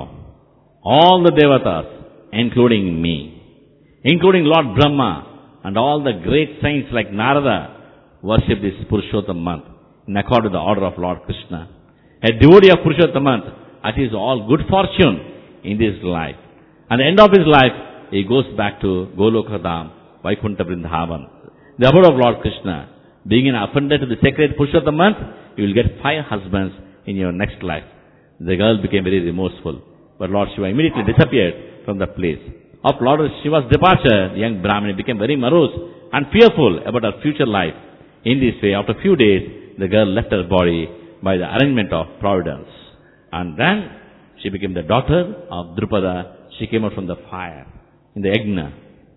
All the devatas, including me, including Lord Brahma and all the great saints like Narada, worship this Purushottam month in accord with the order of Lord Krishna. A devotee of Purushottam month achieves all good fortune in this life. At the end of his life, he goes back to Golokadam, Vaikuntha Vrindavan, the abode of Lord Krishna. Being an offender to the sacred Purushottam month, you will get five husbands in your next life. The girl became very remorseful, but Lord Shiva immediately disappeared from the place. After Lord Shiva's departure, the young Brahmani became very morose and fearful about her future life. In this way, after a few days, the girl left her body by the arrangement of providence. And then she became the daughter of Drupada. She came out from the fire in the yajna.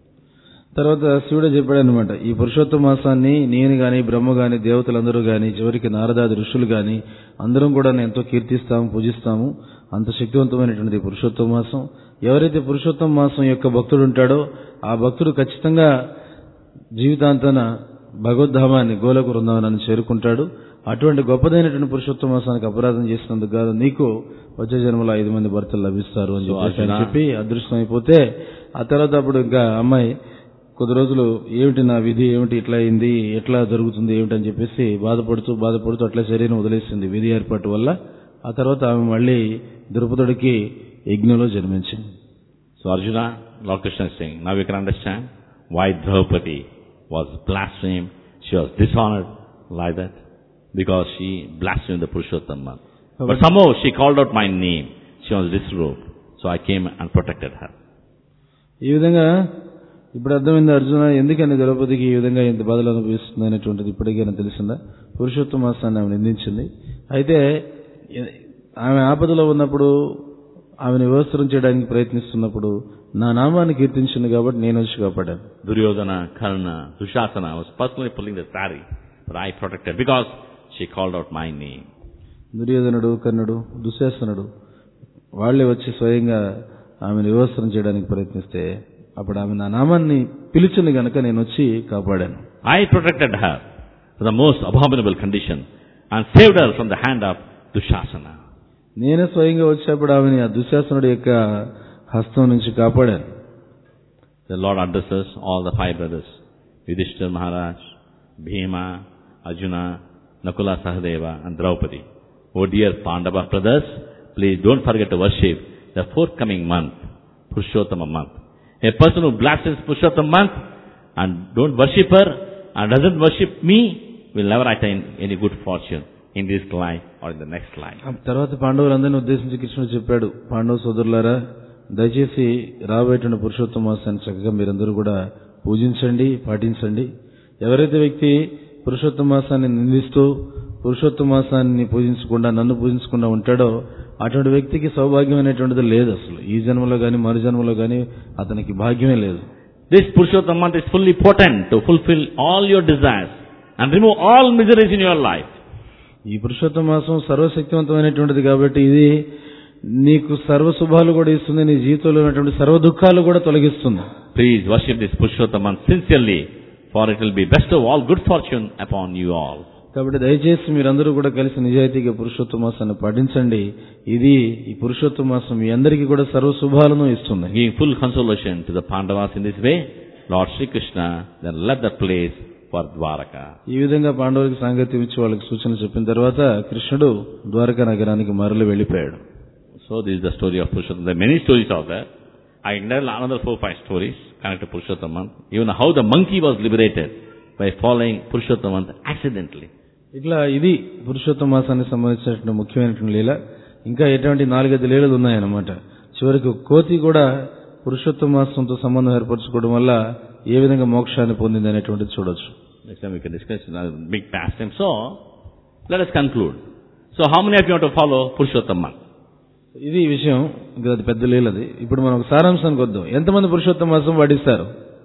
తర్వాత శివుడే చెప్పాడు అనమాట, ఈ పురుషోత్తమ మాసాన్ని నేను గాని, బ్రహ్మ గాని, దేవతలందరూ గాని, చివరికి నారదాది ఋషులు గాని అందరం కూడా ఎంతో కీర్తిస్తాము, పూజిస్తాము. అంత శక్తివంతమైనటువంటి పురుషోత్తమ మాసం. ఎవరైతే పురుషోత్తమ మాసం యొక్క భక్తుడు ఉంటాడో ఆ భక్తుడు ఖచ్చితంగా జీవితాంతన భగవద్ధామాన్ని, గోలోక వృందావనాన్ని చేరుకుంటాడు. అటువంటి గొప్పదైనటువంటి పురుషోత్తమ మాసానికి అపరాధం చేసినందుకు కాదు, నీకు వచ్చే జన్మలో ఐదు మంది భర్తలు లభిస్తారు అని చెప్పేసి అని చెప్పి అదృష్టం అయిపోతే, ఆ తర్వాత అప్పుడు ఇంకా అమ్మాయి కొద్ది రోజులు ఏమిటి నా విధి, ఏమిటి ఇట్లా అయింది, ఎట్లా జరుగుతుంది ఏమిటి అని చెప్పేసి బాధపడుతూ బాధపడుతూ అట్లా శరీరం వదిలేసింది విధి ఏర్పాటు వల్ల. ఆ తర్వాత ఆమె మళ్ళీ ద్రుపదుడికి యజ్ఞంలో జన్మించింది. So Arjuna, Lord Krishna is saying, now you can understand why Draupadi was blasphemed, she was dishonored like that, because she blasphemed the Purushottam month. But somehow she called out my name, she was disrobed, so I came and protected her. ఈ విధంగా ఇప్పుడు అర్థమైంది అర్జున, ఎందుకని ద్రౌపదికి ఈ విధంగా ఎంత బాధలు అనుభవిస్తుంది అనేటువంటిది ఇప్పటికైనా తెలిసిందా. పురుషోత్తమ మాసాన్ని ఆమె నిందించింది. అయితే ఆమె ఆపదలో ఉన్నప్పుడు, ఆమెను వివస్త్రం చేయడానికి ప్రయత్నిస్తున్నప్పుడు నా నామాన్ని కీర్తించింది కాబట్టి నేను వచ్చి కాపాడాను. Duryodhana, Karna, Dushasana was personally pulling the saree, but I protected because she called out my name. దుర్యోధనుడు, కర్ణుడు, దుశ్శాసనుడు వాళ్లే వచ్చి స్వయంగా ఆమెను వివస్త్రం చేయడానికి ప్రయత్నిస్తే అప్పుడు ఆమె నా నామాన్ని పిలిచింది గనక నేను వచ్చి కాపాడాను. I protected her for the most abominable condition and saved her from the hand of Dushasana. నేనే స్వయంగా వచ్చేప్పుడు ఆమెని ఆ దుశ్శాసనుడి యొక్క హస్తం నుంచి కాపాడాను. The Lord addresses all the five brothers, Yudhishthira Maharaj, Bhima, Arjuna, Nakula Sahadeva and Draupadi. Oh dear Pandava brothers, please don't forget to worship the forthcoming month, Purushottama month. A person who blasphemes Purushottama month and don't worship her and doesn't worship me will never attain any good fortune in this life or in the next life. తర్వాత పాండవులందరినీ ఉద్దేశించి కృష్ణుడు చెప్పాడు, పాండవ సోదరులారా, దయచేసి రాబోయేటువంటి పురుషోత్తమ మాసాన్ని చక్కగా మీరందరూ కూడా పూజించండి, పాటించండి. ఎవరైతే వ్యక్తి పురుషోత్తమ మాసాన్ని నిందిస్తూ పురుషోత్తమ మాసాన్ని పూజించకుండా నన్ను పూజించకుండా ఉంటాడో అటువంటి వ్యక్తికి సౌభాగ్యం అనేటువంటిది లేదు. అసలు ఈ జన్మలో గాని మరు జన్మలో గాని అతనికి భాగ్యమే లేదు. This Purushottama month is fully potent to fulfill all your desires and remove all miseries in your life. ఈ పురుషోత్తమ మాసం సర్వశక్తివంతమైనటువంటిది కాబట్టి ఇది నీకు సర్వ శుభాలు కూడా ఇస్తుంది, నీ జీవితంలో ఉన్నటువంటి సర్వ దుఃఖాలు కూడా తొలగిస్తుంది. Please worship this Purushottama month sincerely, for it will be best of all good fortune upon you all. కాబట్టి దయచేసి మీరందరూ కూడా కలిసి నిజాయితీగా పురుషోత్తమ మాసాన్ని పాటించండి. ఇది ఈ పురుషోత్తమ మాసం మీ అందరికీ కూడా సర్వ శుభాలను ఇస్తుంది. Giving full consolation to the Pandavas in this way, Lord Sri Krishna then left the place for Dwaraka. ఈ విధంగా పాండవులకు సాంగత్యం ఇచ్చి వాళ్ళకి సూచనలు చెప్పిన తర్వాత కృష్ణుడు ద్వారకా నగరానికి మరలి వెళ్ళిపోయాడు. So this is the story of Purushottama. There are many stories out there. I can tell another four five stories connected to Purushottama. Even how the monkey was liberated by following Purushottama accidentally. ఇట్లా ఇది పురుషోత్తమ మాసానికి సంబంధించినటువంటి ముఖ్యమైనటువంటి లీల. ఇంకా ఎటువంటి నాలుగైదు లీలలు ఉన్నాయన్నమాట. చివరికి కోతి కూడా పురుషోత్తమ మాసంతో సంబంధం ఏర్పరచుకోవడం వల్ల ఏ విధంగా మోక్షాన్ని పొందింది అనేటువంటిది చూడొచ్చు. Next time we can discuss in a big past time. So let us conclude. So how many of you want to follow Purushottama? ఇది విషయం, ఇంకా అది పెద్ద లీలది. ఇప్పుడు మనం సారాంశానికి వద్దాం. ఎంతమంది పురుషోత్తమ మాసం పాటిస్తారు?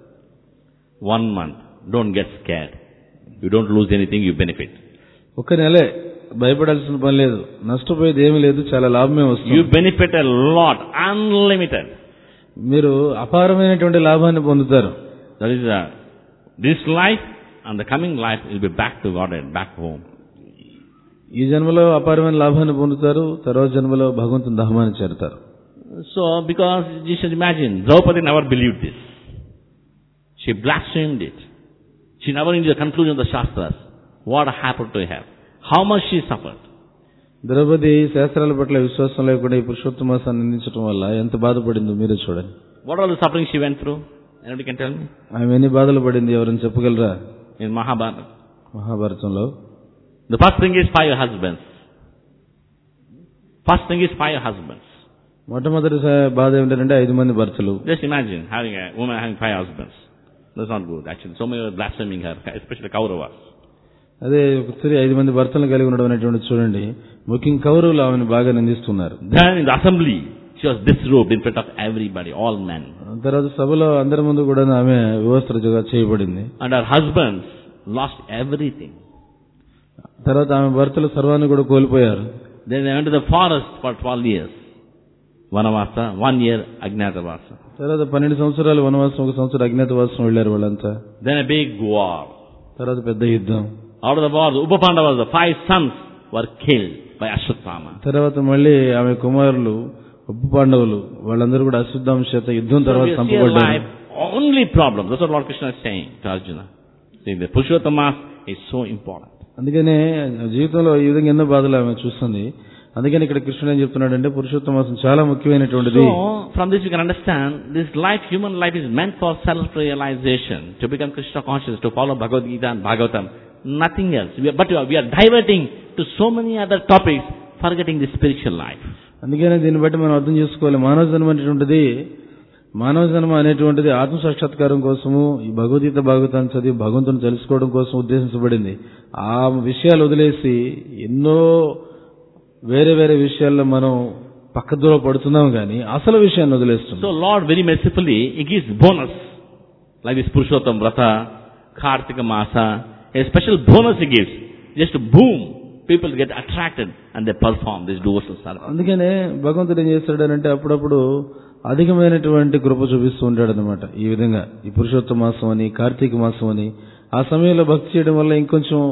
One month. Don't get scared. You don't lose anything, you benefit. ఒక నెలే, భయపడాల్సిన పని లేదు, నష్టపోయేది ఏమీ లేదు, చాలా లాభమే వస్తుంది. You benefit a lot, unlimited. మీరు అపారమైనటువంటి లాభాన్ని పొందుతారు. That is uh, this life and the coming life will be back to Godhead, back home. ఈ జన్మలో అపారమైన లాభాన్ని పొందుతారు, తర్వాత జన్మలో భగవంతుని ధామాన్ని చేరుతారు. So because you should imagine, Draupadi never believed this. She blasphemed it. She never knew the conclusion of the Shastras. What happened to her? How much she suffered? Draupadi శాస్త్రాల పట్ల విశ్వాసం లేకుండా ఈ పురుషోత్తమ మాసాన్ని నిందించడం వల్ల ఎంత బాధపడిందో మీరే చూడండి. What all the suffering she went through? Anybody can tell me? ఆమె ఎన్ని బాధలు పడింది, ఎవరైనా చెప్పగలరా? In Mahabharata. మహాభారతంలో The first thing is five husbands. First thing is five husbands. మొట్టమొదటి బాధ ఏమిటంటే ఐదు మంది భర్తలు. Just imagine having a woman having five husbands. That's not good. Actually, so many are blaspheming her, especially Kauravas. అదే ఒక స్త్రీ ఐదు మంది భర్తలను కలిగి ఉండడం అనేటువంటి చూడండి, ముఖ్యంగా కౌరవులు ఆమెను బాగా నిందిస్తున్నారు. Then in the assembly, she was disrobed in front of everybody, all men. తర్వాత సభలో అందరి ముందు కూడా ఆమె వివస్త్రగా చేయబడింది. And her husbands lost everything. తర్వాత ఆమె భర్తలు సర్వాన్ని కూడా కోల్పోయారు. Then they went to the forest for twelve years. Vanavasa, one year Ajnatavasa. తర్వాత పన్నెండు సంవత్సరాలు వనవాసం, ఒక సంవత్సరం అజ్ఞాతవాసం వెళ్లారు వాళ్ళంతా. Then a big war. తర్వాత పెద్ద యుద్ధం. Out of the war, the Upapandavas, the five sons were killed by Ashwatthama. తర్వాత మళ్ళీ ఆమె కుమారులు ఉప పాండవులు వాళ్ళందరూ కూడా అశ్వత్థామ చేత యుద్ధం తర్వాత చంపబడ్డారు. Only problem. That's what Lord Krishna is saying to Arjuna. See, the Purushottama is so important. అందుకనే జీవితంలో ఈ విధంగా ఎన్నో బాధలు ఆమె చూస్తుంది. అందుకని ఇక్కడ కృష్ణుడు ఏం చెప్తున్నాడంటే పురుషోత్తమ మాసం చాలా ముఖ్యమైనటువంటిది. So from this you can understand this life, human life is meant for self-realization, to become Krishna conscious, to follow Bhagavad Gita and Bhagavatam, nothing else. We are, but we are diverting to so many other topics, forgetting the spiritual life. అందుకనే దీన్ని బట్టి మనం అర్థం చేసుకోవాలి, మానవ జన్మ అనేటువంటిది మానవ జన్మ అనేటువంటిది ఆత్మ సాక్షాత్కారం కోసము, ఈ భగవద్గీత భాగవతాన్ని చదివి భగవంతుని తెలుసుకోవడం కోసం ఉద్దేశించబడింది. ఆ విషయాలు వదిలేసి ఎన్నో వేరే వేరే విషయాల్లో మనం పక్కదూర పడుతున్నాం కానీ అసలు విషయాన్ని వదిలేస్తున్నాం. So Lord very mercifully He gives bonus like this Purushottam Vrata, Kartika Masa, a special bonus He gives. Just boom, people get attracted and they perform this devotional service. అందుకనే భగవంతుడు ఏం చేస్తాడంటే అప్పుడప్పుడు అధికమైనటువంటి కృప చూపిస్తూ ఉంటాడు అనమాట. ఈ విధంగా ఈ పురుషోత్తమ మాసం అని, కార్తీక మాసం అని, ఆ సమయంలో భక్తి చేయడం వల్ల ఇంకొంచెం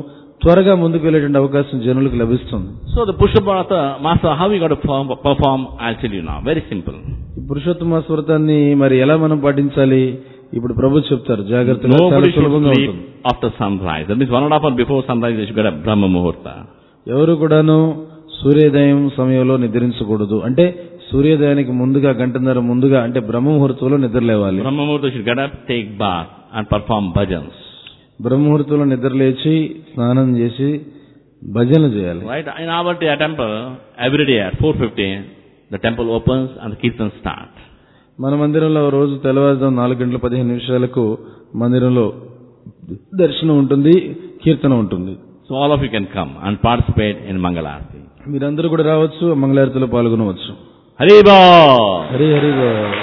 త్వరగా ముందుకు వెళ్ళేటువంటి అవకాశం జనులకు లభిస్తుంది. So the Purushottamasa Master, how we got to perform, perform, I'll tell you now. Very simple. ఈ పురుషోత్తమాస వ్రతాన్ని మరి ఎలా మనం పాటించాలి ఇప్పుడు ప్రభు చెప్తారు జాగ్రత్తగా. చాలా Nobody should సులభంగా sleep ఉంటుంది. after sunrise. That means one and a half hour before sunrise, they should get a Brahma Muhurta. ఎవరు కూడాను సూర్యోదయం సమయంలో నిద్రించకూడదు. అంటే సూర్యోదయానికి ముందుగా గంటన్నర ముందుగా అంటే బ్రహ్మ ముహూర్తంలో నిద్రలేవాలి. Brahma Muhurta should get up, take bath and perform bhajans. బ్రహ్మముహూర్తంలో నిద్రలేచి స్నానం చేసి భజనలు చేయాలి. Right? In our day, temple, every day at four fifteen, the temple opens and the kirtan starts. మన మందిరంలో రోజు తెల్లవారుజాము నాలుగు గంటల పదిహేను నిమిషాలకు మందిరంలో దర్శనం ఉంటుంది, కీర్తన ఉంటుంది. So all of you can come and participate in Mangalarti. మీరందరూ కూడా రావచ్చు, మంగళారతిలో పాల్గొనవచ్చు. Hari Bol! Hari Hari boll.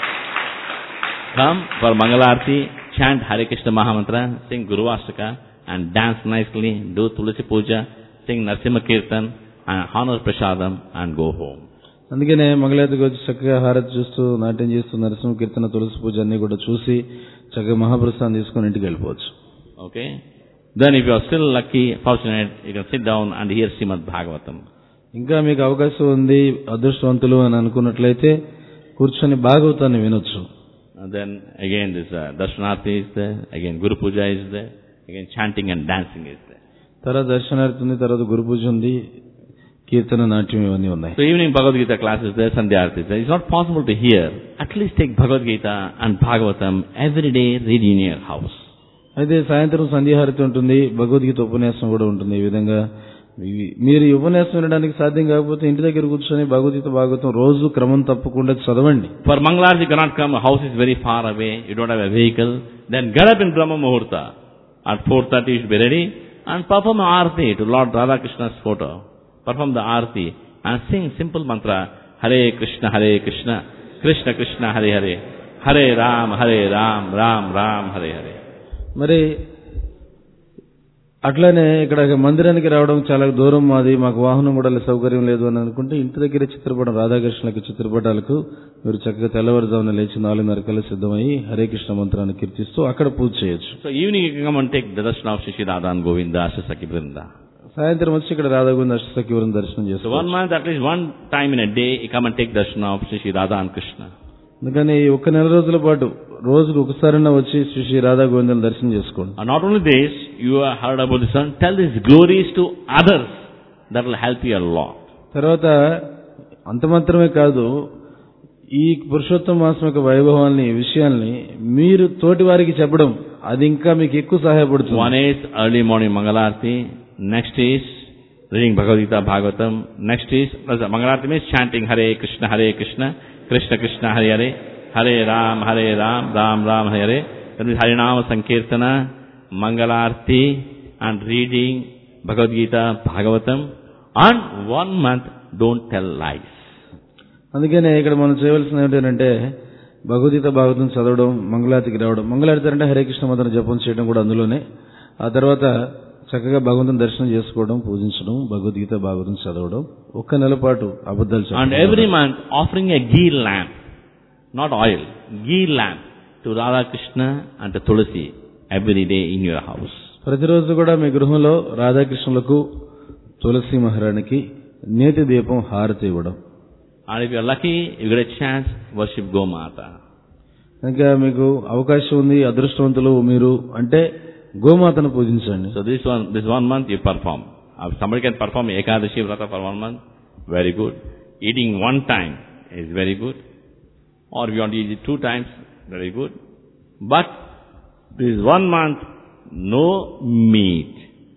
Come for Mangalarti, chant Hare Krishna Mahamantra, sing Guru Ashtaka and dance nicely, do Tulasi Puja, sing Narsimha Kirtan and honor Prasadam and go home. అందుకనే మంగళారతికి వచ్చి చక్కగా హారతి చూస్తూ నాట్యం చేస్తూ నరసింహ కీర్తన తులసి పూజ అన్ని కూడా చూసి చక్కగా మహాప్రసాదం తీసుకుని ఇంటికి వెళ్ళిపోవచ్చు. Okay? Then if you are still lucky, fortunate, you can sit down and hear Srimad Bhagavatam. ఇంకా మీకు అవకాశం ఉంది, అదృష్టవంతులు అని అనుకున్నట్లయితే కూర్చొని భాగవతాన్ని వినొచ్చు. And then again this uh, Darshanarthi is there, again Guru Puja is there, again chanting and dancing is there. తర్వాత దర్శనార్థి ఉంది, తర్వాత గురు పూజ ఉంది, కీర్తన నాట్యం ఇవన్నీ ఉన్నాయి. So evening Bhagavad Gita class is there, Sandhya Arati is there. It's not possible to hear. At least take Bhagavad Gita and Bhagavatam every day, read in your house. అయితే సాయంత్రం సంధ్యాహారతి ఉంటుంది, భగవద్గీత ఉపన్యాసం కూడా ఉంటుంది. ఈ విధంగా మీరు ఈ ఉపన్యాసం వినడానికి సాధ్యం కాకపోతే ఇంటి దగ్గర కూర్చొని భగవద్గీత భాగవతం రోజు క్రమం తప్పకుండా చదవండి. For Mangalarti you cannot come, house is very far away, you don't have a vehicle, then get up in Brahma Muhurta. At four thirty you should be ready and perform Aarti to Lord Radha Krishna's photo. Perform the Aarti and sing simple mantra, Hare Krishna, Hare Krishna, Krishna Krishna, Hare Hare, Hare Ram, Hare Ram, Ram Ram, Hare Hare. మరి అట్లానే ఇక్కడ మందిరానికి రావడం చాలా దూరం, మాది మాకు వాహనం కూడా సౌకర్యం లేదు అని అనుకుంటే ఇంటి దగ్గర చిత్రపటం రాధాకృష్ణులకి చిత్రపటాలకు మీరు చక్కగా తెల్లవారుజామున లేచి నాలుగున్నర కల్లా సిద్ధమయ్యి హరే కృష్ణ మంత్రాన్ని కీర్తిస్తూ అక్కడ పూజ చేయొచ్చు. So evening you can come and take the darshan of Shri Radha and Govinda, Ashasaki Vrinda. సాయంత్రం వచ్చి ఇక్కడ రాధాగోవింద అష్టసఖి వృంద దర్శనం So చేసుకోవచ్చు. one month, at least one time in a day, you come and take darshan of Shri Radha and Krishna. అందుకని ఒక్క నెల రోజుల పాటు రోజుకు ఒకసారైనా వచ్చి శ్రీ శ్రీ రాధా గోవిందను దర్శనం చేసుకోండి. And not only this, you have heard about this one, tell these glories to others. That will help you a lot. తర్వాత అంత మాత్రమే కాదు, ఈ పురుషోత్తమ మాసం యొక్క వైభవాన్ని విషయాల్ని మీరు తోటి వారికి చెప్పడం అది ఇంకా మీకు ఎక్కువ సహాయపడుతుంది. One is early morning Mangalarti, next is reading Bhagavad Gita Bhagavatam, next is, Mangalarti means chanting Hare Krishna, Hare Krishna, Krishna Krishna, Hare Hare, Hare Ram, Hare Ram, Ram Ram, Hare Hare. That means Harinama Sankirtana, Mangalarti and reading Bhagavad Gita Bhagavatam. And one month, don't tell lies. అందుకనే ఇక్కడ మనం చేయవలసిన ఏంటంటే భగవద్గీత భాగవతం చదవడం, మంగళారతికి రావడం. మంగళారతి అంటే హరే కృష్ణ మంత్రం జపం చేయడం కూడా అందులోనే. ఆ తర్వాత చక్కగా భగవంతుని దర్శనం చేసుకోవడం, పూజించడం, భగవద్గీత భాగవతం చదవడం, ఒక్క నెల పాటు అబద్ధాలు చెప్పడం. And every month offering a ghee lamp, not oil, ghee lamp to Radha Krishna and to Tulasi every day in your house. ప్రతిరోజు కూడా మీ గృహంలో రాధాకృష్ణులకు తులసి మహారాణికి నేతి దీపం హారతి ఇవ్వడం. And if you are lucky, you get a chance, worship Gomata. ఇంకా మీకు అవకాశం ఉంది, అదృష్టవంతులు మీరు అంటే గోమాతను పూజించండి. So this one, this one month you perform. If somebody can perform Ekadashi Vrata for one month, very good. Eating one time is very good. Or if you want to eat it two times, very good. But this one month, no meat,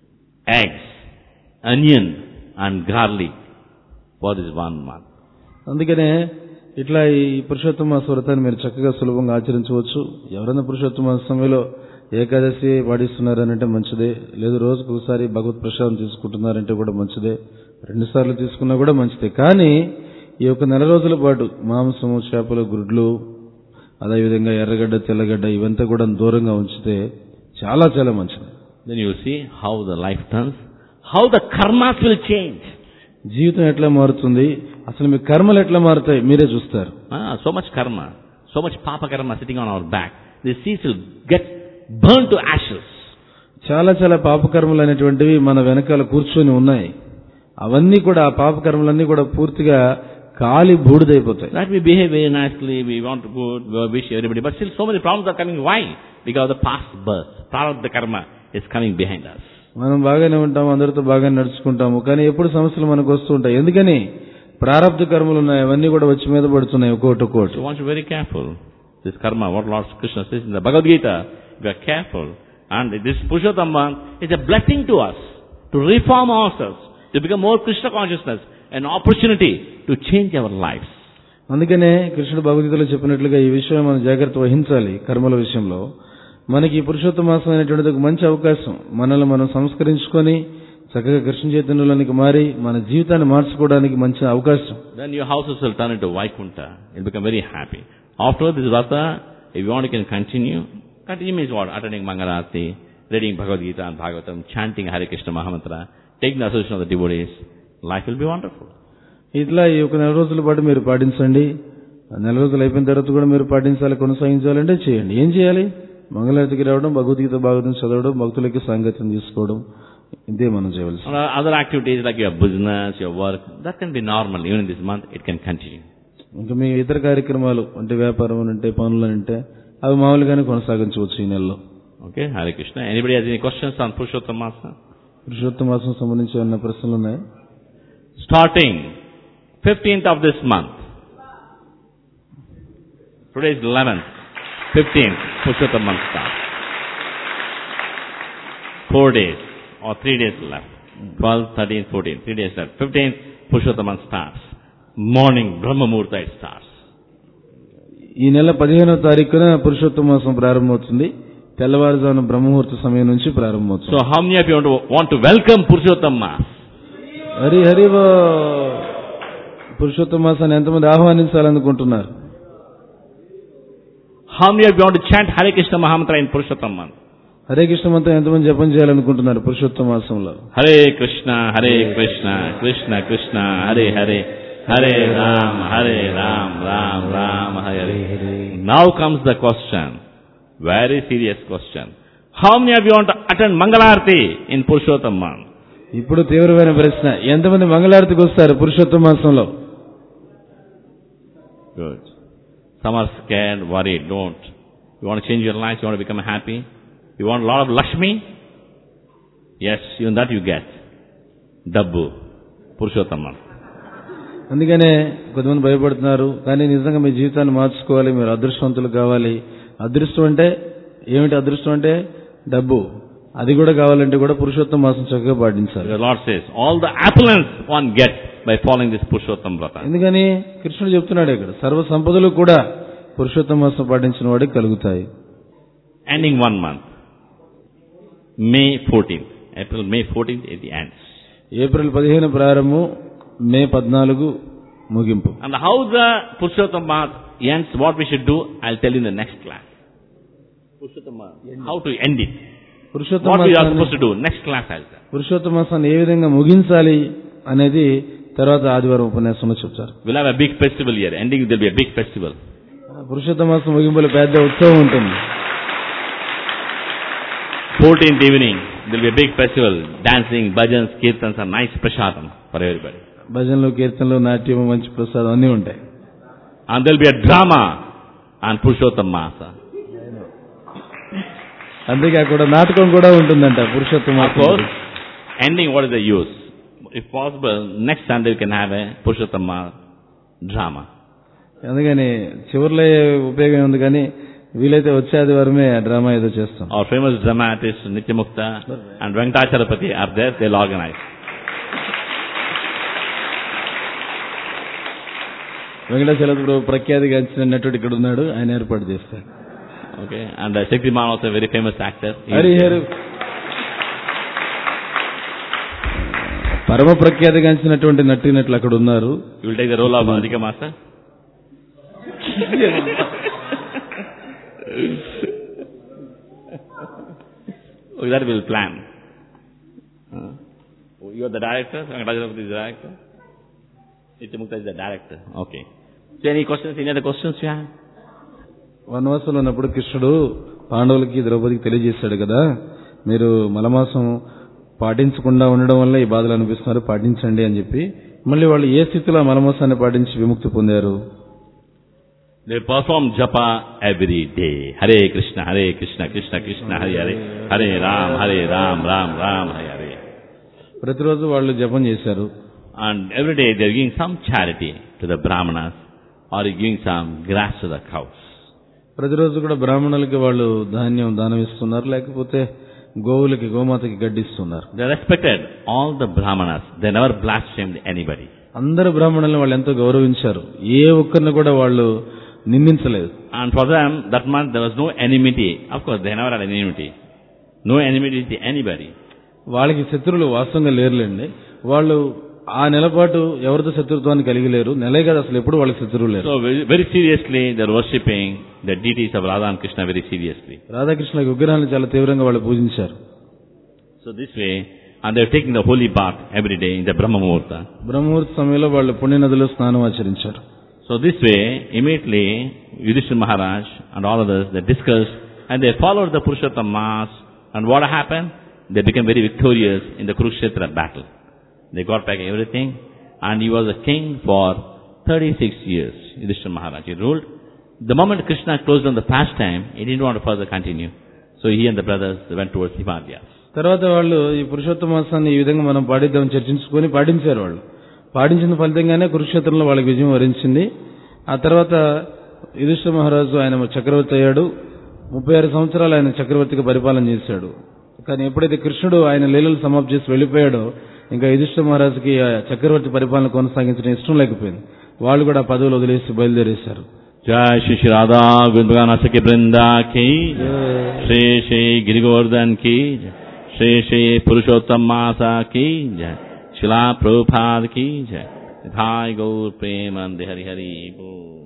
eggs, onion and garlic for this one month. అందుకనే ఇట్లా ఈ పురుషోత్తమ మాస వ్రతాన్ని మీరు చక్కగా సులభంగా ఆచరించవచ్చు. ఎవరైనా పురుషోత్తమ మాస సమయంలో ఏకాదశి పాటిస్తున్నారనంటే మంచిదే, లేదు రోజుకు ఒకసారి భగవత్ ప్రసాదం తీసుకుంటున్నారంటే కూడా మంచిదే, రెండు సార్లు తీసుకున్నా కూడా మంచిదే. కానీ ఈ యొక్క నెల రోజుల పాటు మాంసము, చేపలు, గుడ్లు, అదేవిధంగా ఎర్రగడ్డ, తెల్లగడ్డ ఇవంతా కూడా దూరంగా ఉంచితే చాలా చాలా మంచిది. Then you see how the life turns, how the karmas will change. జీవితం ఎట్లా మారుతుంది, అసలు మీ కర్మలు ఎట్లా మారుతాయి మీరే చూస్తారు. Ah, so much karma, so much papa karma sitting on our back. The seeds will get burned to ashes. చాలా చాలా పాపకర్మలు అనేటువంటివి మన వెనకాల కూర్చొని ఉన్నాయి. అవన్నీ కూడా ఆ పాపకర్మలన్నీ కూడా పూర్తిగా కాలి బూడిదైపోతాయి. That we behave very nicely, we want to go, we wish everybody, but still so many problems are coming. Why? Because the past birth, prarabdha karma is coming behind us. మనం బాగానే ఉంటాము, అందరితో బాగానే నడుచుకుంటాము, కానీ ఎప్పుడు సమస్యలు మనకు వస్తూ ఉంటాయి. ఎందుకని? ప్రారబ్ధ కర్మలు ఉన్నాయి, అవన్నీ కూడా వచ్చి మీద పడుతున్నాయి ఒక్కోటి ఒక్కోటి. So, one should be very careful. This karma, what Lord Krishna says in the Bhagavad Gita, we are careful. And this Purushottamma is a blessing to us, to reform ourselves, to become more Krishna consciousness, an opportunity to change our lives. అందుకనే కృష్ణుడు భగవద్గీతలో చెప్పినట్లుగా ఈ విషయం మనం జాగ్రత్త వహించాలి. కర్మల విషయంలో మనకి ఈ పురుషోత్తమ మాసం అనేటువంటిది ఒక మంచి అవకాశం. మనల్ని మనం సంస్కరించుకొని చక్కగా కృష్ణ చైతన్యంలోనికి మారి మన జీవితాన్ని మార్చుకోవడానికి మంచి అవకాశం. Then your houses will turn into Vaikuntha. You'll become very happy. After this Vrata, if you want, you can continue. Continue means what? Attending Mangalarati, reading Bhagavad Gita and Bhagavatam, chanting Hare Krishna Mahamantra, taking the association of the devotees. Life will be wonderful. ఇట్లా ఈ ఒక నెల రోజుల పాటు మీరు పాటించండి. నెల రోజులు అయిపోయిన తర్వాత కూడా మీరు పాటించాలి, కొనసాగించాలంటే చేయండి. ఏం చేయాలి? మంగళారతికి రావడం, భగవద్గీత భాగవతం చదవడం, భక్తులకి సాంగత్యం తీసుకోవడం, ఇదే మనం చేయవలసి. Other activities like your business, your work, that can be normal. Even in this month, it can continue. ఇంకా మీ ఇతర కార్యక్రమాలు అంటే వ్యాపారం అంటే పనులు అంటే అవి మామూలుగానే కొనసాగించవచ్చు ఈ నెలలో. Okay, Hare Krishna. Anybody has any questions on Purushottam Masa? Purushottama మాసం సంబంధించి ఏమైనా ప్రశ్నలు ఉన్నాయా? Starting fifteenth of this month. Today is eleventh. fifteenth, Purushottam month starts. Four days or three days left. twelve, thirteen, fourteen. Three days left. fifteenth, Purushottam month starts. Morning, Brahma Muhurta it starts. ఈ నెల పదిహేనవ తారీఖున పురుషోత్తమ మాసం ప్రారంభమవుతుంది. తెల్లవారుజామున బ్రహ్మముహూర్త సమయం నుంచి ప్రారంభమవుతుంది. So how many of you want to, want to welcome Purushottam Mas? Hari Hari Purushottama మాసాన్ని ఎంతమంది ఆహ్వానించాలనుకుంటున్నారు? How many of you want to chant Hare Krishna Mahamantra in Purushottam month? Hare Krishna మంత్రం ఎంతమంది జపం చేయాలనుకుంటున్నారు పురుషోత్తమ మాసంలో? Hare Krishna Hare Krishna Krishna Krishna Hare Hare Hare Rama Hare Rama Rama Rama Hare Hare. Now comes the question, very serious question. How many of you want to attend Mangalarti in Purushottam month? ఇప్పుడు తీవ్రమైన ప్రశ్న, ఎంతమంది మంగళారతికి వస్తారు పురుషోత్తమ మాసంలో? Good. Some are scared, worried. Don't. You want to change your life? You want to become happy? You want a lot of Lakshmi? Yes, even that you get. Dabbu. Purushottam month. అందుకనే కొంతమంది భయపడుతున్నారు, కానీ నిజంగా మీ జీవితాన్ని మార్చుకోవాలి, మీరు అదృష్టవంతులు కావాలి. అదృష్టం అంటే ఏమిటి? అదృష్టం అంటే డబ్బు. అది కూడా కావాలంటే కూడా పురుషోత్తమ మాసం చక్కగా పాటించాలి. The Lord says, all the opulence one gets by following this Purushottam Vrata. ఎందుకని కృష్ణుడు చెప్తున్నాడు ఇక్కడ, సర్వ సంపదలు కూడా పురుషోత్తమ మాసం పాటించిన వాడికి కలుగుతాయి. Ending one month. May fourteenth. April, May fourteenth it ends. April పదిహేను ప్రారంభం, మే పద్నాలుగు ముగింపు. And how the Purushottam month ends, what we should do, I'll tell you in the next class. Purushottam month, how to end it. Purushottama What we are supposed to do, next class I'll tell. Purushottama మాసాన్ని ఏ విధంగా ముగించాలి అనేది తర్వాత ఆదివారం ఉపన్యాసంలో చెప్తారు. We'll have a big festival here. Ending there'll be a big festival. Purushottama మాసం ముగింపులో పెద్ద ఉత్సవం ఉంటుంది. fourteenth evening, there'll be a big festival. Dancing, bhajans, kirtans and nice prasadam for everybody. భజనలు, కీర్తనలు, నాట్యం, మంచి ప్రసాదం అన్నీ ఉంటాయి. And there'll be a drama on Purushottam Masa. అంతేకాకుండా నాటకం కూడా ఉంటుందంట Purushottama Of course, ending, what is the use? If possible, next Sunday we can have a Purushottam drama. అందుకని చివరిలో ఉపయోగం ఉంది, కానీ వీలైతే వచ్చే ఆదివారమే డ్రామా ఏదో చేస్తాం. Our famous drama artists Nityamukta and Venkatacharapati are there, they'll organize. వెంకటాచలపుడు ప్రఖ్యాతిగాంచిన నటుడు ఇక్కడ ఉన్నాడు, ఆయన ఏర్పాటు చేస్తారు. Okay, and uh, Shaktiman also a very famous actor. Hari Hari పరమ ప్రఖ్యాతిగాంచినటువంటి నటినట్లు అక్కడ ఉన్నారు. You will take the role of Adhika Masa? Oh, that will plan. Uh, you are the director? Venkatacharapati is the director? Nityamukta is the director. Okay. So any questions? Any other questions you have? వనవాసంలో ఉన్నప్పుడు కృష్ణుడు పాండవులకి ద్రౌపదికి తెలియజేశాడు కదా, మీరు మలమాసం పాటించకుండా ఉండడం వల్ల ఈ బాధలు అనిపిస్తున్నారు, పాటించండి అని చెప్పి మళ్ళీ వాళ్ళు ఏ స్థితిలో మలమాసాన్ని పాటించి విముక్తి పొందారు? They perform japa every day. Hare Krishna, Hare Krishna, Krishna Krishna, Hare Hare, Hare Ram, Hare Ram, Ram Ram, Hare Hare. ప్రతిరోజు వాళ్ళు జపం చేశారు. And every day they are giving some charity to the brahmanas or giving some grass to the cows. ప్రతిరోజు కూడా బ్రాహ్మణులకి వాళ్ళు ధాన్యం దానం ఇస్తున్నారు, లేకపోతే గోవులకి గోమాతకి గడ్డిస్తున్నారు. They respected all the brahmanas. They never blasphemed anybody. అందరు బ్రాహ్మణులను వాళ్ళు ఎంతో గౌరవించారు, ఏ ఒక్కరిని కూడా వాళ్ళు నిందించలేదు. And for them that month there was no enmity. Of course they never had enmity. No enmity to anybody. వాళ్ళకి శత్రువులు వాస్తవంగా లేరులేండి. వాళ్ళు ఆ నెలపాటు ఎవరితో శత్రుత్వాన్ని కలిగి లేరు, నెలే కదా అసలు ఎప్పుడు వాళ్ళకి శత్రువులు లేరు. So very, very seriously they are worshipping the deities of Radha and Krishna very seriously. Radhakrishna విగ్రహాలను చాలా తీవ్రంగా వాళ్ళు పూజించారు. So this way, and they are taking the holy bath every day in the Brahma Muhurta. బ్రహ్మముహూర్త సమయంలో వాళ్ళు పుణ్య నదిలో స్నానం ఆచరించారు. So this way, immediately Yudhishthira Maharaj and all others, they discussed and they followed the Purushottam mass, and what happened? They became very victorious in the Kurukshetra battle. They got back everything, and he was a king for thirty-six years. Yudhishthira Maharaj, he ruled. The moment Krishna closed down the pastime, he didn't want to further continue. So he and the brothers they went towards Himalayas. తర్వాత వాళ్ళు ఈ పురుషోత్తమ మాసాన్ని ఈ విధంగా మనం పాటిద్దామని చర్చించుకొని పాటించారు. వాళ్ళు పాటించిన ఫలితంగానే కురుక్షేత్రంలో వాళ్ళకి విజయం వరించింది. ఆ తర్వాత యుధిష్ఠిర మహారాజు ఆయన చక్రవర్తి అయ్యాడు. ముప్పై ఆరు సంవత్సరాలు ఆయన చక్రవర్తిగా పరిపాలన చేశాడు. కానీ ఎప్పుడైతే కృష్ణుడు ఆయన లీలలు సమాప్తి చేసి వెళ్ళిపోయాడో ఇంకా యుధిష్ఠిర మహారాజుకి చక్రవర్తి పరిపాలన కొనసాగించడం ఇష్టం లేకపోయింది. వాళ్ళు కూడా పదవులు వదిలేసి బయలుదేరేశారు. जय श्री श्री राधा गोविंद सखी वृंदा की, श्री श्री गिरिगोवर्धन की, श्री श्री पुरुषोत्तम मासा की जय, शिला प्रभुपाद की जय, भाई गौर प्रेम हरि हरि बोल।